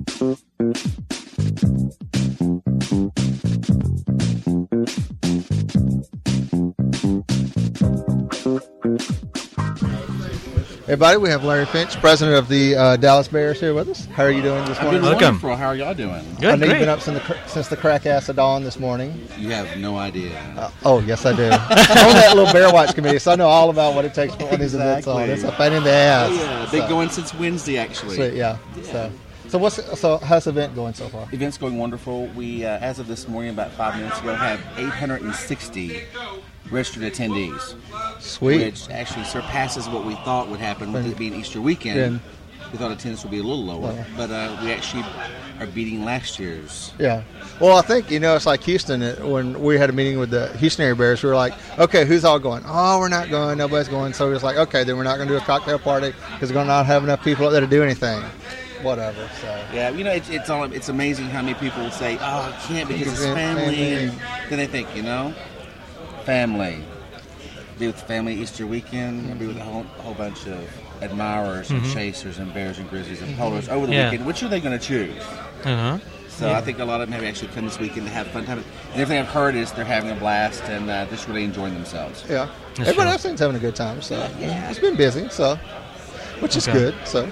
Everybody, we have Larry Finch, president of the Dallas Bears, here with us. How are you doing this morning?
Welcome.
Wonderful. How are y'all doing?
I
Good,
know you've
great.
been up since the crack ass of dawn this morning.
You have no idea.
Oh, yes, I do. I'm on that little Bear Watch committee, so I know all about what it takes for one of these events on.
Exactly.
It's a pain in the ass.
Yeah, been going since Wednesday, actually.
Sweet, yeah. So how's the event going so far?
Event's going wonderful. We, as of this morning, about 5 minutes ago, have 860 registered attendees,
Sweet.
which actually surpasses what we thought would happen with it being Easter weekend.
Yeah.
We thought attendance would be a little lower, but we actually are beating last year's.
Yeah. Well, I think, it's like Houston. When we had a meeting with the Houston area Bears, we were like, okay, who's all going? Oh, we're not going. Nobody's going. So we was like, okay, then we're not going to do a cocktail party because we're going to not have enough people up there to do anything. Whatever. So.
Yeah, it's amazing how many people will say, "Oh, I can't because it's family," and then they think, family. Be with the family Easter weekend. Be with a whole bunch of admirers and chasers and bears and grizzlies and polos over the
Yeah.
weekend. Which are they going to choose?
Uh-huh.
So I think a lot of them have actually come this weekend to have a fun time. And everything I've heard is they're having a blast and just really enjoying themselves.
Yeah.
That's
Everybody
true.
else seems having a good time. So it's been busy. So, which is
Okay.
good. So,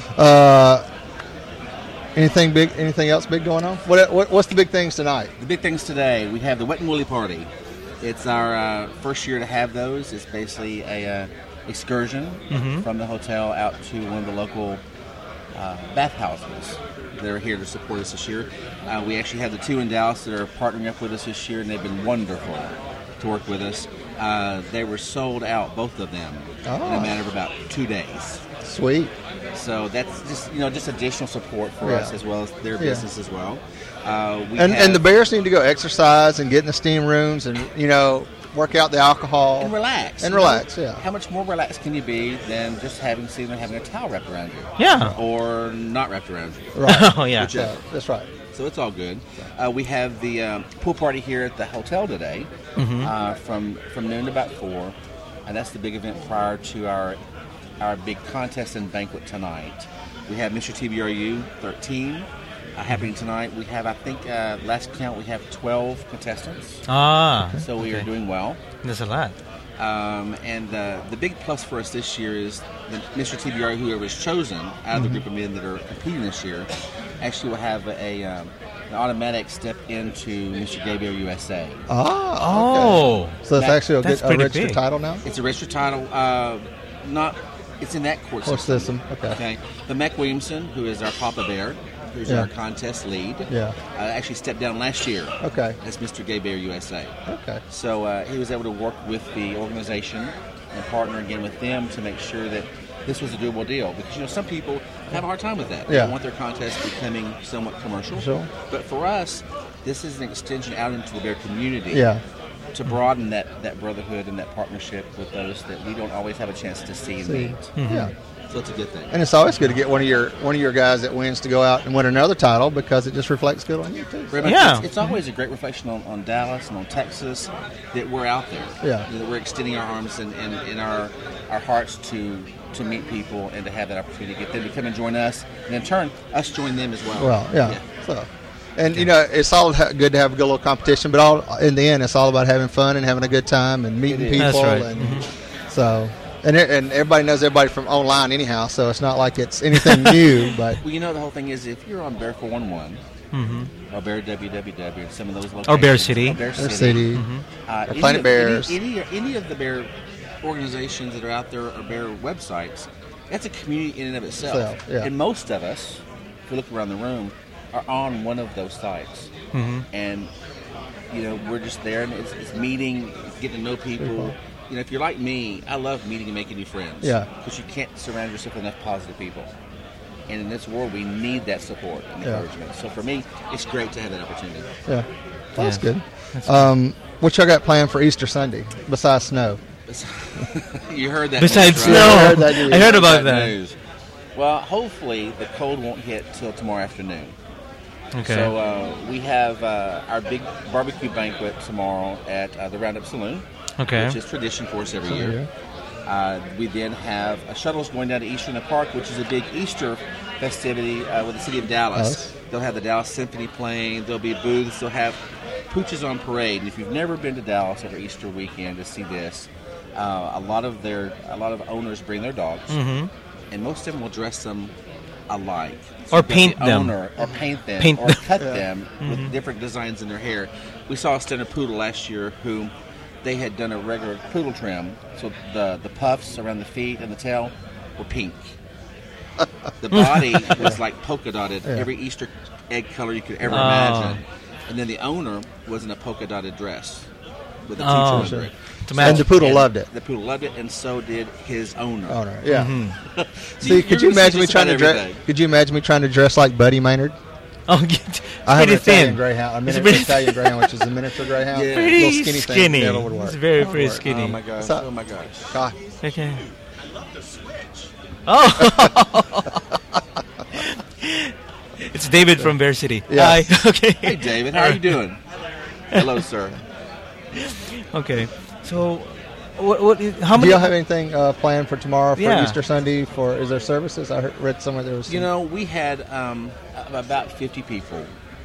anything big? Anything else big going on? What's the big things tonight?
The big things today, we have the Wet and Woolly Party. It's our first year to have those. It's basically a excursion from the hotel out to one of the local bathhouses. They're here to support us this year. We actually have the two in Dallas that are partnering up with us this year, and they've been wonderful to work with us. They were sold out, both of them, in a matter of about 2 days.
Sweet.
So that's just additional support for us as well as their business as well.
And the Bears need to go exercise and get in the steam rooms and work out the alcohol
and relax.
And relax, yeah.
How much more relaxed can you be than just having a towel wrapped around you?
Yeah.
Or not wrapped around you.
Right.
Oh yeah.
Whichever.
That's right.
So it's all good. We have the pool party here at the hotel today from noon to about 4, and that's the big event prior to our big contest and banquet tonight. We have Mr. TBRU 13 happening tonight. We have, I think, last count, we have 12 contestants.
Ah.
So we are doing well.
There's a lot.
And the big plus for us this year is that Mr. TBR, whoever is chosen out of the group of men that are competing this year, actually will have an automatic step into Mr. Gay Bear USA.
Oh.
So it's actually
That's
a
pretty
registered
big.
title now?
It's a registered title. It's in that court
Court system, okay.
Okay. But Mac Williamson, who is our Papa Bear, who's
Yeah.
our contest lead,
Yeah.
actually stepped down last year
Okay.
as Mr. Gay Bear USA.
Okay.
So he was able to work with the organization and partner again with them to make sure that this was a doable deal. Because some people have a hard time with that. They
Yeah.
don't want their contest becoming somewhat commercial.
Sure.
But for us, this is an extension out into the bear community.
Yeah.
To broaden that brotherhood and that partnership with those that we don't always have a chance to see and meet.
Yeah.
So it's a good thing.
And it's always good to get one of your guys that wins to go out and win another title because it just reflects good on you too.
Very much.
Yeah.
It's always a great reflection on Dallas and on Texas that we're out there.
Yeah.
That we're extending our arms and our hearts to meet people and to have that opportunity to get them to come and join us, and in turn, us join them as well.
Well, yeah. So, And it's all good to have a good little competition, but all in the end, it's all about having fun and having a good time and meeting people.
That's right.
And so, and everybody knows everybody from online anyhow, so it's not like it's anything new. But
Well, the whole thing is if you're on Bear 411 or Bear WWW, some of those locations,
Or Bear City.
or Bear
Their
City,
city,
or
Planet Bears.
any of the Bear organizations that are out there or Bear websites, that's a community in and of itself.
Yeah.
And most of us, if we look around the room, are on one of those sites. And, we're just there, and it's meeting, it's getting to know people. If you're like me, I love meeting and making new friends.
Yeah.
Because you can't surround yourself with enough positive people. And in this world, we need that support and encouragement. So for me, it's great to have that opportunity.
yeah, that's
Yeah.
good. What y'all got planned for Easter Sunday besides snow?
You heard that.
Besides
news, right?
snow,
I heard that news.
I heard about that.
News. Well, hopefully the cold won't hit till tomorrow afternoon.
Okay.
So we have our big barbecue banquet tomorrow at the Roundup Saloon,
Okay.
which is tradition for us every year. We then have shuttles going down to Easter in the Park, which is a big Easter festivity with the city of Dallas. They'll have the Dallas Symphony playing. There'll be booths. They'll have pooches on parade. And if you've never been to Dallas over Easter weekend to see this, a lot of owners bring their dogs, and most of them will dress them alike.
Or
you've got
paint
the
them.
owner, or paint them,
Paint
or
them.
cut them with different designs in their hair. We saw a standard poodle last year who they had done a regular poodle trim, so the puffs around the feet and the tail were pink. The body was like polka dotted, every Easter egg color you could ever imagine. And then the owner was in a polka dotted dress with a teacher under it.
And the poodle loved it.
The poodle loved it, and so did his owner.
Owner, yeah.
So
See, could you
you're gonna
imagine me
just
trying to
about
dress?
everything.
Could you imagine me trying to dress like Buddy Maynard?
Oh, it's
I have an
pretty
Italian
thin.
greyhound, a
It's
miniature
pretty
Italian greyhound, which is a miniature greyhound.
Yeah.
Pretty
Little skinny thing
skinny.
never would work.
It's very,
Never
very
would work.
skinny.
Oh my gosh!
So-
Oh my gosh!
God.
Okay. Oh. It's David from Bear City.
Yes.
Hi. Okay.
Hey, David, how are you doing? Hello, sir.
Okay. So, how
Do
many?
y'all have anything planned for tomorrow for
Yeah.
Easter Sunday? Is there services? Read somewhere there was.
We had about 50 people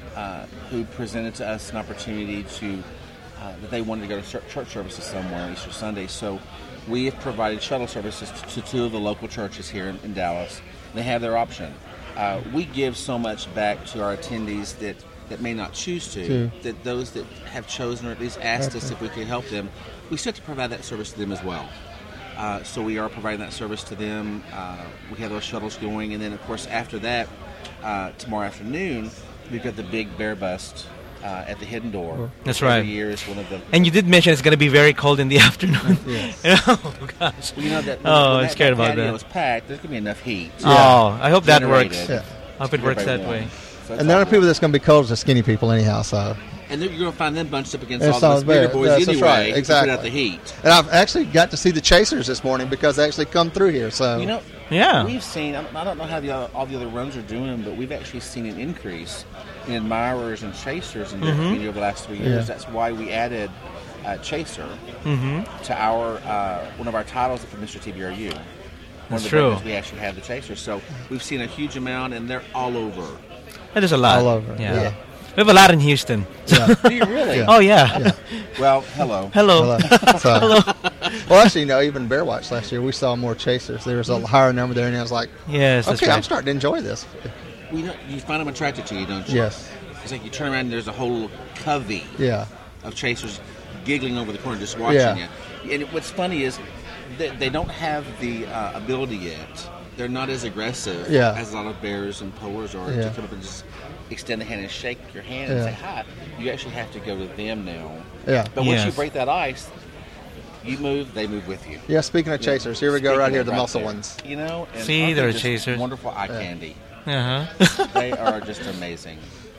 who presented to us an opportunity to that they wanted to go to church services somewhere on Easter Sunday. So we have provided shuttle services to two of the local churches here in Dallas. They have their option. We give so much back to our attendees that may not choose to, that those that have chosen or at least asked us if we could help them, we still have to provide that service to them as well. So we are providing that service to them. We have those shuttles going, and then of course after that, tomorrow afternoon, we've got the big bear bust at the hidden door.
That's
Every
right.
year is one of the.
And you did mention it's going to be very cold in the afternoon.
Yes.
Oh gosh.
Well, that
Oh,
when
I'm scared about
patio
that.
is packed, there's gonna be enough heat.
Oh, I hope that
Generated.
works.
Yeah.
I hope it works that way.
So
And the only people that's going to be cold is the skinny people, anyhow. So,
and then you're going to find them bunched up against
It's
all
all
those bigger
there.
boys
That's
anyway.
right.
To
Exactly.
put out the heat.
and I've actually got to see the Chasers this morning because they actually come through here. So,
Yeah.
We've seen. I don't know how all the other runs are doing, but we've actually seen an increase in admirers and chasers in the community over the last 3 years.
Yeah.
That's why we added Chaser to our one of our titles for Mr. TBRU. One
That's
of the
true.
breakers we actually have the Chaser. So we've seen a huge amount, and they're all over.
That is a lot.
All over,
Yeah.
yeah.
We have a lot in Houston.
yeah.
Do you really?
Yeah.
Oh yeah.
Well, hello.
Hello.
So, well, actually, even Bear Watch last year, we saw more Chasers. There was a higher number there, and I was like,
Yes, that's
okay,
right.
I'm starting to enjoy this.
You find them attracted to you, don't you?
Yes.
It's like you turn around and there's a whole covey
Yeah.
of chasers giggling over the corner just watching
Yeah.
you. And what's funny is they don't have the ability yet. They're not as aggressive
Yeah.
as a lot of bears and poers are
Yeah.
to come up and just extend a hand and shake your hand
Yeah.
and say hi. You actually have to go to them now.
Yeah.
But once you
Yes.
break that ice, you move, they move with you.
Yeah, speaking of Chasers, here we go right
Speaking
here,
of
the
right
muscle
there,
ones.
And
See,
aren't
they're
they just
chasers.
wonderful eye candy.
Uh-huh.
They are just amazing.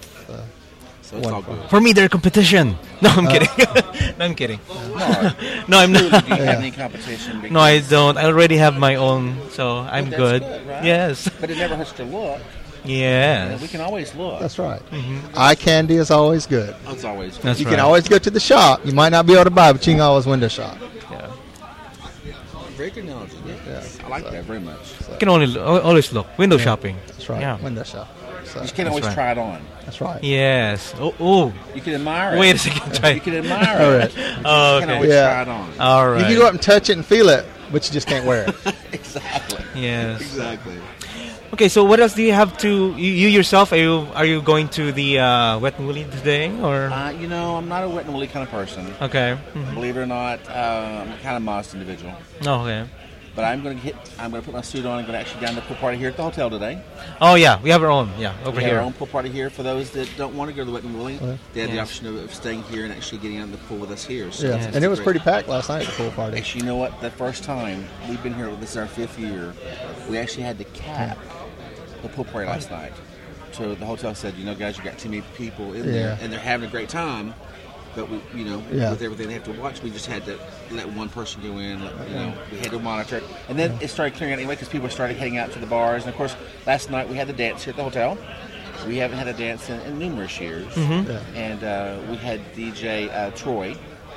So it's all
Wonderful.
good.
For me, they're competition. No, I'm kidding. No, I'm kidding.
Mark,
No, I'm
do
not.
you have any competition?
No, I
Because-
don't. I already have my own, so I'm
That's
good.
right?
Yes.
But it never hurts to look.
Yes.
We can always look.
That's right. Eye candy is always good.
That's always good.
That's
You
right.
can always go to the shop. You might not be able to buy, but you can always window shop.
Yeah.
Very good analogy. Yeah. I like that very much.
You can only always look. Window shopping.
That's right.
Yeah.
Window shop. So
You just can't always
right.
try it on.
that's right.
Yes. Oh.
You can admire it.
Wait a second. Try.
You can admire
All
it.
right.
but you
Oh,
can't
okay.
always
Yeah.
try it on.
All right.
You can go up and touch it and feel it, but you just can't wear it.
Exactly.
Yes.
Exactly.
Okay. So what else do you have to? You yourself? Are you going to the Wet and Woolly today or?
I'm not a wet and woolly kind of person.
Okay. Mhm.
Believe it or not, I'm a kind of modest individual.
Oh, okay.
But I'm going to put my suit on and go actually down to the pool party here at the hotel today.
Oh yeah, we have our own. Yeah, over
We have
here.
our own pool party here for those that don't want to go to the wet and woolly. They have the
Yes.
option of staying here and actually getting out in the pool with us here. So
Yeah,
it's
and it was
great.
pretty packed last night at the pool party.
Actually, you know what? The first time we've been here, this is our 5th year, we actually had to cap the pool party last night. So the hotel said, guys, you got too many people in there,
Yeah.
and they're having a great time. But we,
Yeah.
with everything they have to watch, we just had to let one person go in. We had to monitor it, and then it started clearing out anyway because people started heading out to the bars. And of course, last night we had the dance here at the hotel. We haven't had a dance in numerous years,
Yeah.
and we had DJ Troy.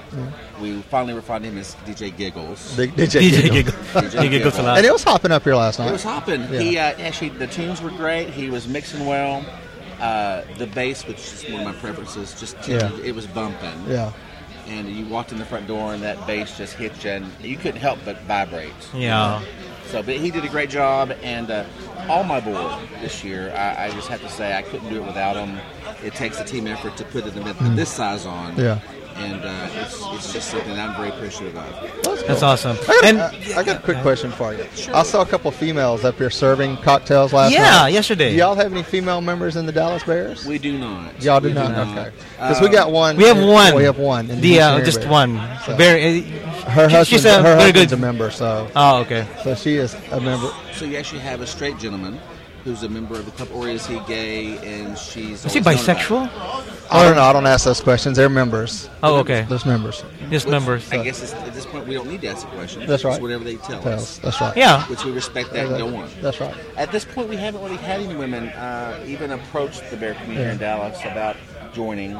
We finally refined him as DJ Giggles.
Big DJ
DJ
Giggle.
Giggle.
DJ
He giggles a
Giggle.
lot.
And it was hopping up here last night.
It was hopping.
Yeah.
He actually, the tunes were great. He was mixing well. The bass, which is one of my preferences, it was bumping.
Yeah.
And you walked in the front door, and that bass just hit you, and you couldn't help but vibrate.
Yeah.
So, but he did a great job, and all my board this year, I just have to say I couldn't do it without him. It takes a team effort to put an event this size on.
Yeah.
And it's just something I'm very appreciative of.
That's awesome.
I
And
got a quick question for you. I saw a couple of females up here serving cocktails last night.
yeah, yesterday.
Do y'all have any female members in the Dallas Bears?
We do not.
Y'all do
We
not? Okay. Because we got one.
We have one.
We have one. in
The
Missionary
just
Bears.
one.
So-
Very.
Her husband.
She's a
her
very
husband's
good.
a member, so
Oh, okay.
she is a member.
So you actually have a straight gentleman who's a member of the club, or is he gay? And she's
Is he
always known
bisexual?
I don't know. I don't ask those questions. They're members.
Oh, okay.
There's members.
Just
about it.
members.
I guess at this point we don't need to ask a question.
That's right.
It's whatever they tell us,
That's right.
Yeah.
which we respect that and go on.
That's right.
At this point, we haven't really had any women even approach the Bear community here in Dallas about joining.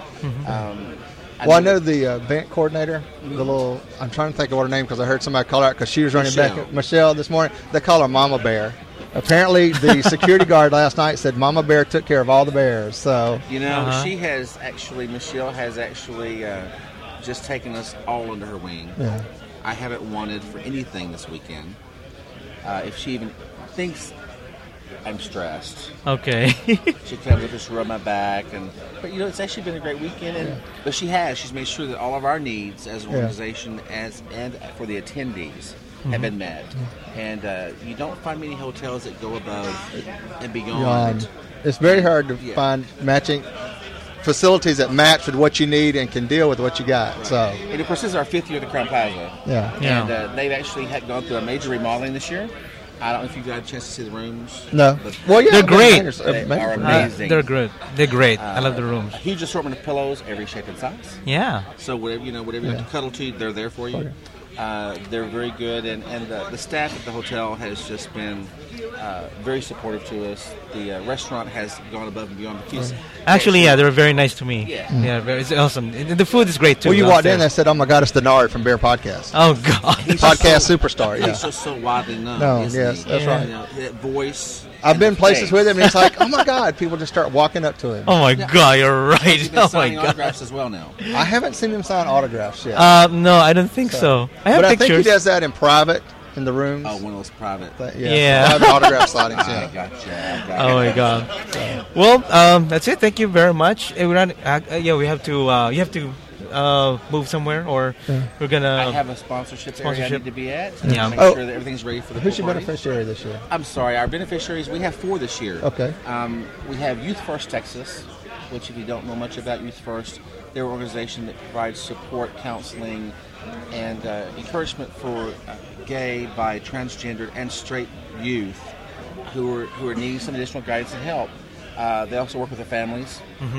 Well, I know the event coordinator, the little, I'm trying to think of what her name because I heard somebody call her out because she was running
Michelle.
back. Michelle this morning, they call her Mama Bear. Apparently, the security guard last night said Mama Bear took care of all the bears. So,
Michelle has actually just taken us all under her wing.
yeah.
I haven't wanted for anything this weekend. If she even thinks I'm stressed,
Okay.
she comes up just rub my back, but it's actually been a great weekend. But she's made sure that all of our needs as an
Yeah.
organization and for the attendees have been met. And you don't find many hotels that go above and beyond.
It's very hard to
Yeah.
find matching facilities that match with what you need and can deal with what you got. So,
And of course, this is our 5th year at the Crown Plaza.
yeah.
Yeah.
And they've actually gone through a major remodeling this year. I don't know if you got a chance to see the rooms.
No.
But
Well, yeah.
They're great.
They are amazing.
They're good. They're great. I love the rooms.
A huge assortment of pillows, every shape and size.
Yeah.
So whatever you have to cuddle to, they're there for you. They're very good, and the staff at the hotel has just been very supportive to us. The restaurant has gone above and beyond.
Actually, yeah, they were very nice to me.
Yeah.
It's awesome. And the food is great too.
Well, you walked in and
downstairs.
said, "Oh my God, it's Denard from Bear Podcast,
Oh God.
podcast superstar." Yeah.
He's just so widely known.
No,
isn't
yes,
he?
that's right.
That voice.
I've
and
been
the
places
face.
with him, and he's like, "Oh my God!" People just start walking up to him.
Oh my God, you're right.
He's been
Oh my
signing
God.
autographs as well now.
I haven't seen him sign autographs yet,
No, I don't think so. I have
but I think
pictures.
he does that in private in the rooms.
Oh, one of those private.
But,
Yeah.
private autograph signings.
I
Yeah.
gotcha.
Oh my God. Well, that's it. Thank you very much. We're not, we have to. You have to move somewhere, or we're gonna.
I have a sponsorship area I
Sponsorship.
need to be at.
Yeah.
Make
Oh.
sure that everything's ready for the
Who's
pool
your
party.
beneficiary this year?
I'm sorry, our beneficiaries, we have 4 this year.
Okay.
We have Youth First Texas, which if you don't know much about Youth First, they're an organization that provides support, counseling, and encouragement for gay, bi, transgendered, and straight youth who are needing some additional guidance and help. They also work with their families.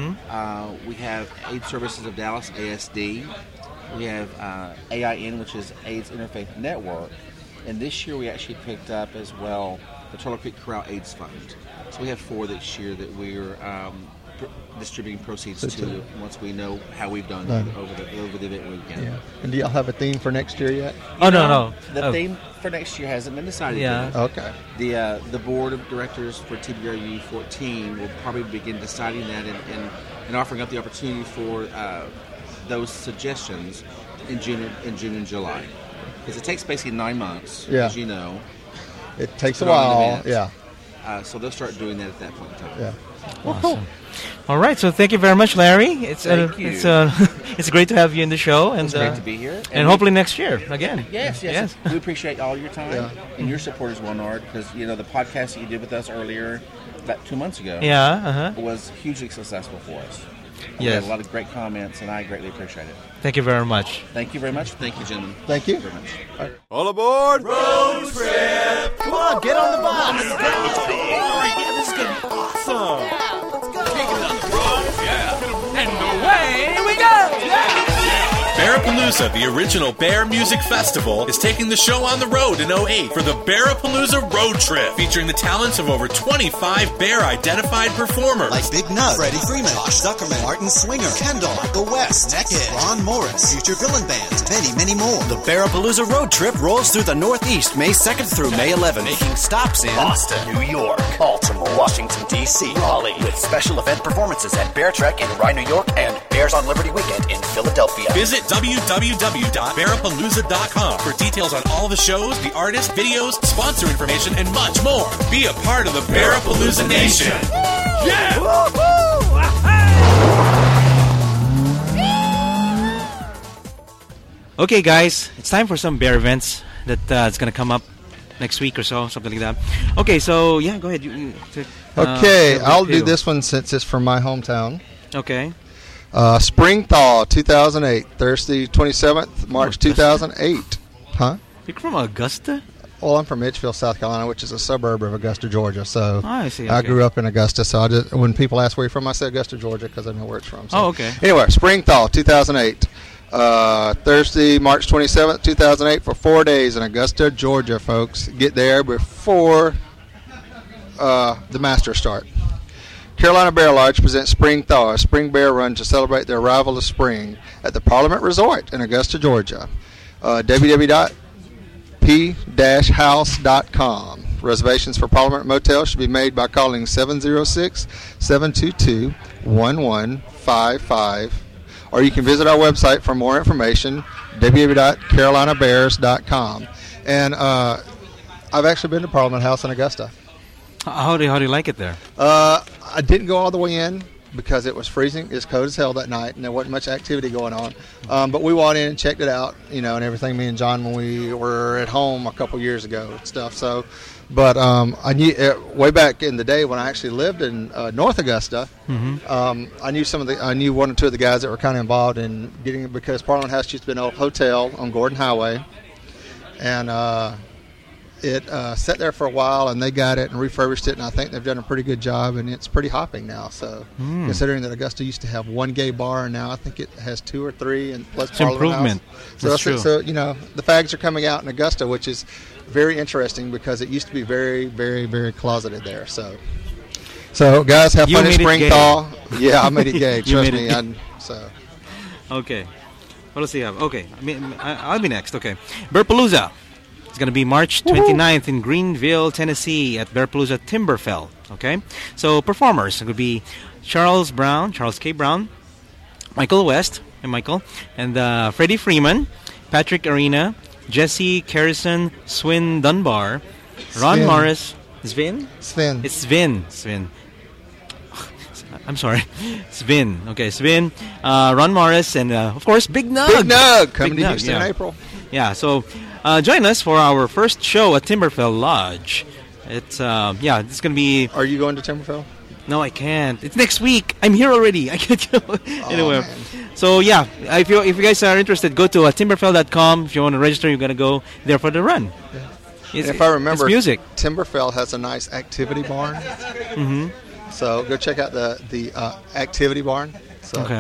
We have AIDS Services of Dallas, ASD. We have AIN, which is AIDS Interfaith Network. And this year we actually picked up as well the Turtle Creek Corral AIDS Fund. So we have 4 this year that we're distributing proceeds to once we know how we've done over the event weekend.
Yeah. And do y'all have a theme for next year yet?
No.
The theme for next year hasn't been decided
Yeah.
yet.
Okay.
The board of directors for TBRU 14 will probably begin deciding that and offering up the opportunity for those suggestions in June and July. Because it takes basically 9 months,
Yeah.
as you know.
It takes a
Put on an
while.
event.
Yeah.
So they'll start doing that at that point in time.
Yeah.
Awesome. All right, so thank you very much, Larry.
Thank you.
It's great to have you in the show, and
It's great to be here.
and hopefully next year again.
Yes. We appreciate all your time and your support as well, Nard, because the podcast that you did with us earlier, about 2 months ago, was hugely successful for us. We had a lot of great comments, and I greatly appreciate it.
Thank you very much.
Thank you very much. Thank you, gentlemen.
Thank you.
Very much.
All aboard!
Road trip!
Come on, get on the bus!
This is going to be awesome!
Yeah, let's go!
Take it on the road! Yeah! And away we go! Yeah!
Bearapalooza, the original Bear Music Festival, is taking the show on the road in 08 for the Bearapalooza Road Trip, featuring the talents of over 25 Bear-identified performers.
Like Big Nut, Freddie Freeman, Josh Zuckerman, Martin Swinger, Kendall, Michael West, Neckhead, Ron Morris, Future Villain Band, many, many more.
The Bearapalooza Road Trip rolls through the Northeast May 2nd through May 11th, making stops in
Boston, New York, Baltimore, Washington, D.C., Raleigh, with special event performances at Bear Trek in Rye, New York, and Bears on Liberty Weekend in Philadelphia.
Visit www.bearapalooza.com for details on all the shows, the artists, videos, sponsor information, and much more. Be a part of the Bearapalooza Nation.
Yeah!
Okay, guys, it's time for some bear events that it's going to come up next week or so, something like that. Okay, so yeah, go ahead.
Okay, I'll do this one since it's from my hometown.
Okay.
Spring Thaw 2008, Thursday 27th, March 2008. Huh?
You're from Augusta?
Well, I'm from Edgefield, South Carolina, which is a suburb of Augusta, Georgia. So
I see.
I grew up in Augusta. So when people ask where you're from, I say Augusta, Georgia, because I know where it's from. So.
Oh, okay.
Anyway, Spring Thaw 2008, Thursday, March 27th, 2008, for 4 days in Augusta, Georgia, folks. Get there before the Masters start. Carolina Bear Lodge presents Spring Thaw, a spring bear run to celebrate the arrival of spring at the Parliament Resort in Augusta, Georgia. www.p-house.com. Reservations for Parliament Motel should be made by calling 706-722-1155, or you can visit our website for more information, www.carolinabears.com. And I've actually been to Parliament House in Augusta.
How do you like it there?
I didn't go all the way in because it was freezing. It was cold as hell that night, and there wasn't much activity going on. But we walked in and checked it out, and everything. Me and John, when we were at home a couple years ago and stuff. So, but I knew way back in the day when I actually lived in North Augusta. I knew one or two of the guys that were kind of involved in getting it, because Parliament House used to be an old hotel on Gordon Highway, and it sat there for a while, and they got it and refurbished it, and I think they've done a pretty good job, and it's pretty hopping now. So, considering that Augusta used to have one gay bar, and now I think it has 2 or 3, and plus
it's improvement.
That's true. So the fags are coming out in Augusta, which is very interesting because it used to be very, very, very closeted there. So guys, have fun in Spring Thaw. Yeah, I made it gay. Trust me.
Okay. What else do you have? Okay, I'll be next. Okay, Bearapalooza. It's going to be March 29th in Greenville, Tennessee at Bearapalooza Timberfell. Okay, so performers it would be Charles K. Brown, Michael West, and Freddie Freeman, Patrick Arena, Jesse Carrison, Swin Dunbar, Ron Morris, Sven. It's Sven. I'm sorry, Sven. Okay, Sven, Ron Morris, and of course Big Nug.
Coming to Houston in April.
Yeah, so join us for our first show at Timberfell Lodge. It's it's going to be...
Are you going to Timberfell?
No, I can't. It's next week. I'm here already. I can't go. Anyway,
man.
So yeah, if you guys are interested, go to timberfell.com. If you want to register, you're going to go there for the run.
Yeah. If I remember,
it's music.
Timberfell has a nice activity barn. So go check out the activity barn. So.
Okay.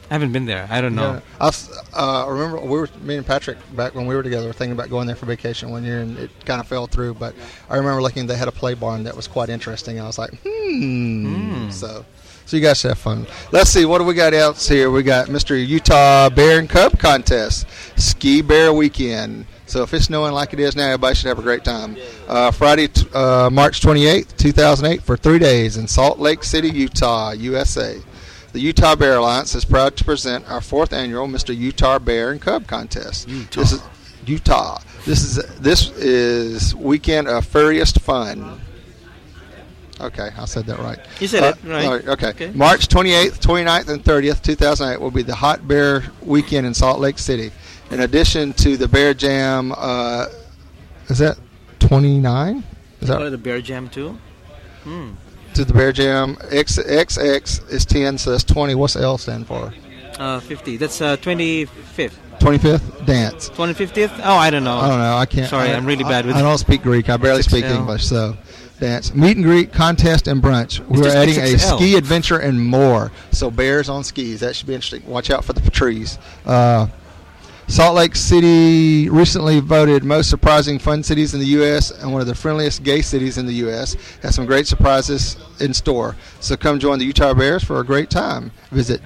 I haven't been there. I don't know.
Yeah. I remember me and Patrick, back when we were together, were thinking about going there for vacation one year, and it kind of fell through. But I remember looking, they had a play barn that was quite interesting. I was like, So you guys should have fun. Let's see, what do we got else here? We got Mr. Utah Bear and Cub Contest, Ski Bear Weekend. So if it's snowing like it is now, everybody should have a great time. Friday, March 28th, 2008, for 3 days in Salt Lake City, Utah, USA. The Utah Bear Alliance is proud to present our 4th annual Mr. Utah Bear and Cub Contest. This is Utah. This is weekend of furriest fun. Okay, I said that right.
You said it right.
Okay. March 28th, 29th, and 30th, 2008 will be the Hot Bear Weekend in Salt Lake City. In addition to the Bear Jam, is that 29? Is that
the Bear Jam too?
To the Bear Jam, XX is 10, so that's 20. What's the L stand for?
50. That's 25th.
25th dance.
25th? Oh, I don't know.
I can't.
Sorry, I'm really bad with.
I don't speak Greek. I barely speak English, so. Dance, meet and greet, contest, and brunch. We're adding a ski adventure and more. So bears on skis. That should be interesting. Watch out for the trees. Salt Lake City recently voted most surprising fun cities in the U.S. and one of the friendliest gay cities in the U.S. Has some great surprises in store. So come join the Utah Bears for a great time. Visit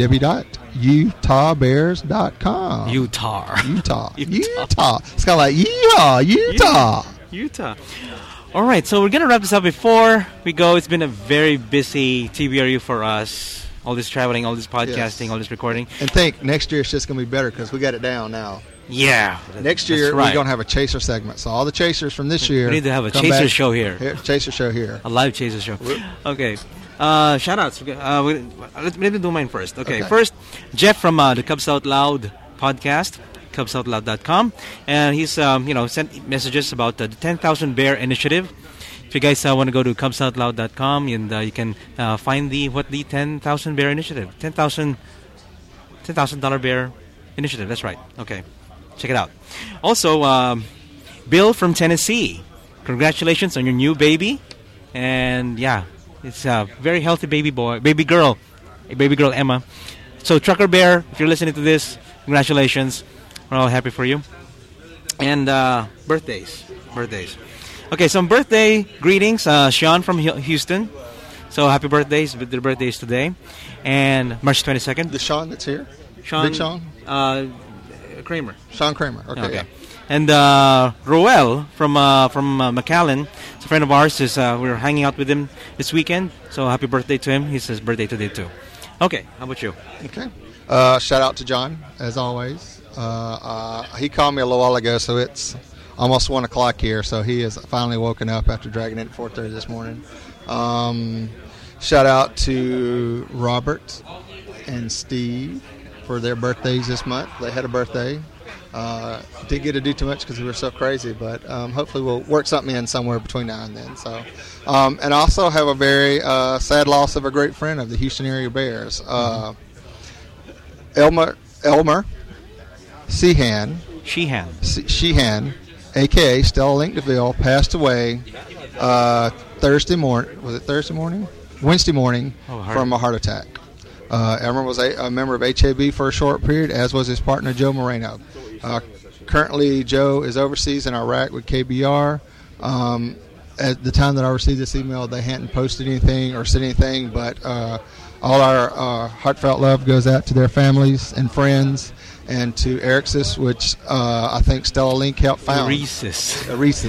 www.utahbears.com.
Utah.
It's kind of like Utah.
All right, so we're going to wrap this up. Before we go, it's been a very busy TBRU for us. All this traveling, all this podcasting, all this recording.
And think, next year it's just going to be better because we got it down now.
Yeah.
Next year we're going to have a chaser segment. So all the chasers from this year.
We need to have a chaser show here.
Chaser show here.
A live chaser show. Okay. Shout-outs. Let me do mine first. Okay. First, Jeff from the Cubs Out Loud podcast. CubsOutLoud.com, and he's sent messages about the 10,000 Bear Initiative. If you guys want to go to CubsOutLoud.com, and you can find the 10,000 Bear Initiative, $10,000 Bear Initiative. That's right. Okay, check it out. Also, Bill from Tennessee, congratulations on your new baby, and it's a very healthy baby girl Emma. So Trucker Bear, if you're listening to this, congratulations. We're all happy for you. And birthdays. Okay, some birthday greetings. Sean from Houston. So happy birthdays. Their birthdays today. And March 22nd.
The Sean that's here?
Big
Sean?
Kramer.
Sean Kramer. Okay.
And Roel from McAllen. It's a friend of ours. We're hanging out with him this weekend. So happy birthday to him. It's his birthday today too. Okay, how about you?
Okay. Shout out to John, as always. He called me a little while ago, so it's almost 1 o'clock here, so he has finally woken up after dragging it at 4:30 this morning. Shout out to Robert and Steve for their birthdays this month. They had a birthday. Didn't get to do too much because we were so crazy, but hopefully we'll work something in somewhere between now and then. So, and also have a very sad loss of a great friend of the Houston area Bears, Elmer Sheehan, a.k.a. Stella Link DeVille, passed away Thursday morning. Was it Thursday morning? Wednesday morning from a heart attack. Elmer was a member of HAB for a short period, as was his partner, Joe Moreno. Currently, Joe is overseas in Iraq with KBR. At the time that I received this email, they hadn't posted anything or said anything, but all our heartfelt love goes out to their families and friends, and to Erixis, which I think Stella Link helped found.
Erixis.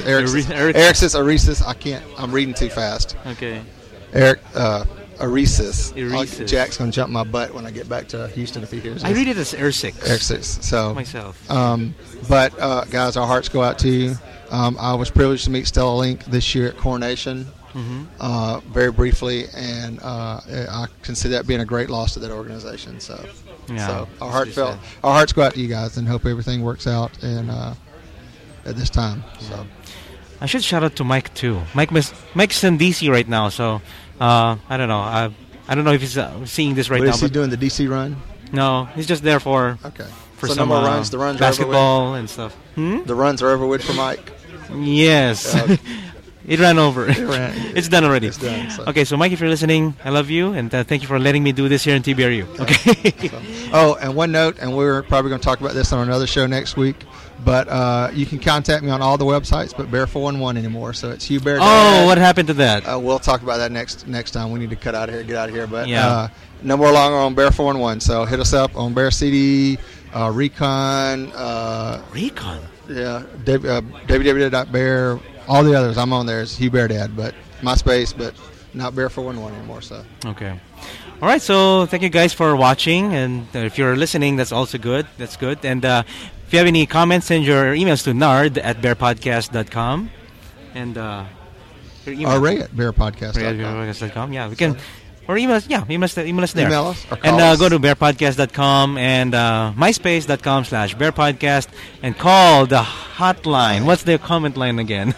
I'm reading too fast.
Okay.
Erixis. Jack's going to jump my butt when I get back to Houston if he hears this.
I read it as Erixis.
Erixis. So,
myself.
But, guys, our hearts go out to you. I was privileged to meet Stella Link this year at Coronation, very briefly, and I consider that being a great loss to that organization. So our hearts go out to you guys, and hope everything works out and at this time. So
I should shout out to Mike too. Mike's in DC right now, so I don't know. I don't know if he's seeing this right now.
Is he doing the DC run?
No, he's just there for
so
some
no more runs. The runs
basketball
are over
and stuff.
The runs are over with for Mike.
Yes. It ran over.
ran.
It's done already.
It's done, so.
Okay, so Mike, if you're listening, I love you, and thank you for letting me do this here in TBRU. Okay.
Oh, and one note, and we're probably going to talk about this on another show next week, but you can contact me on all the websites, but Bear 411 anymore. So it's Hugh Bear.
Oh, what happened to that?
We'll talk about that next time. We need to cut out of here, get out of here. But
Yeah.
no more longer on Bear 411. So hit us up on Bear CD, Recon.
Recon?
Yeah, www.bear. All the others, I'm on there. It's Hugh Bear Dad, but MySpace, but not Bear 411 anymore. So
Okay. All right, so thank you guys for watching, and if you're listening, that's also good. That's good. And if you have any comments, send your emails to nard@bearpodcast.com. And your email.
or Ray at bearpodcast.com.
Bearpodcast.com. Yeah, we can. Or email us. Yeah, email us there.
Email us or call
and
us.
go to bearpodcast.com and myspace.com/bearpodcast and call the hotline. What's the comment line again?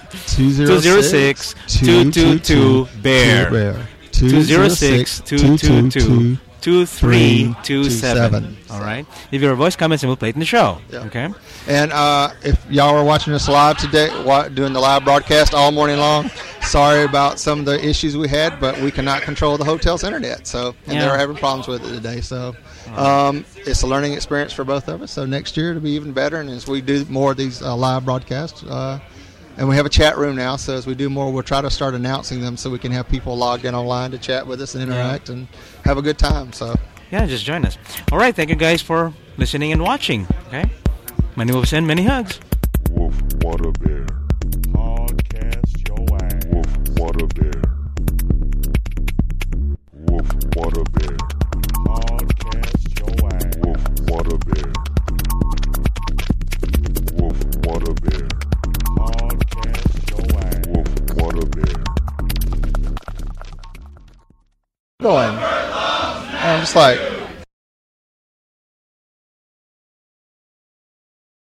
206-222-BEAR. 206-222-2327. All right. Leave your voice comments and we'll play it in the show.
Yeah.
Okay.
And if y'all were watching us live today, doing the live broadcast all morning long, sorry about some of the issues we had, but we cannot control the hotel's internet. So, and they were having problems with it today. So, it's a learning experience for both of us. So next year it'll be even better. And as we do more of these live broadcasts, and we have a chat room now, so as we do more, we'll try to start announcing them so we can have people logged in online to chat with us and interact and have a good time. So
yeah, just join us. All right, thank you guys for listening and watching. Okay, many wolves and many hugs.
Wolf, what a bear. Podcast your ass. Wolf, what a bear. Wolf, what a bear. Podcast your ass. Wolf, what a bear. Wolf, what a bear. Podcast your ass. Wolf, what a bear.
going. And I'm just like,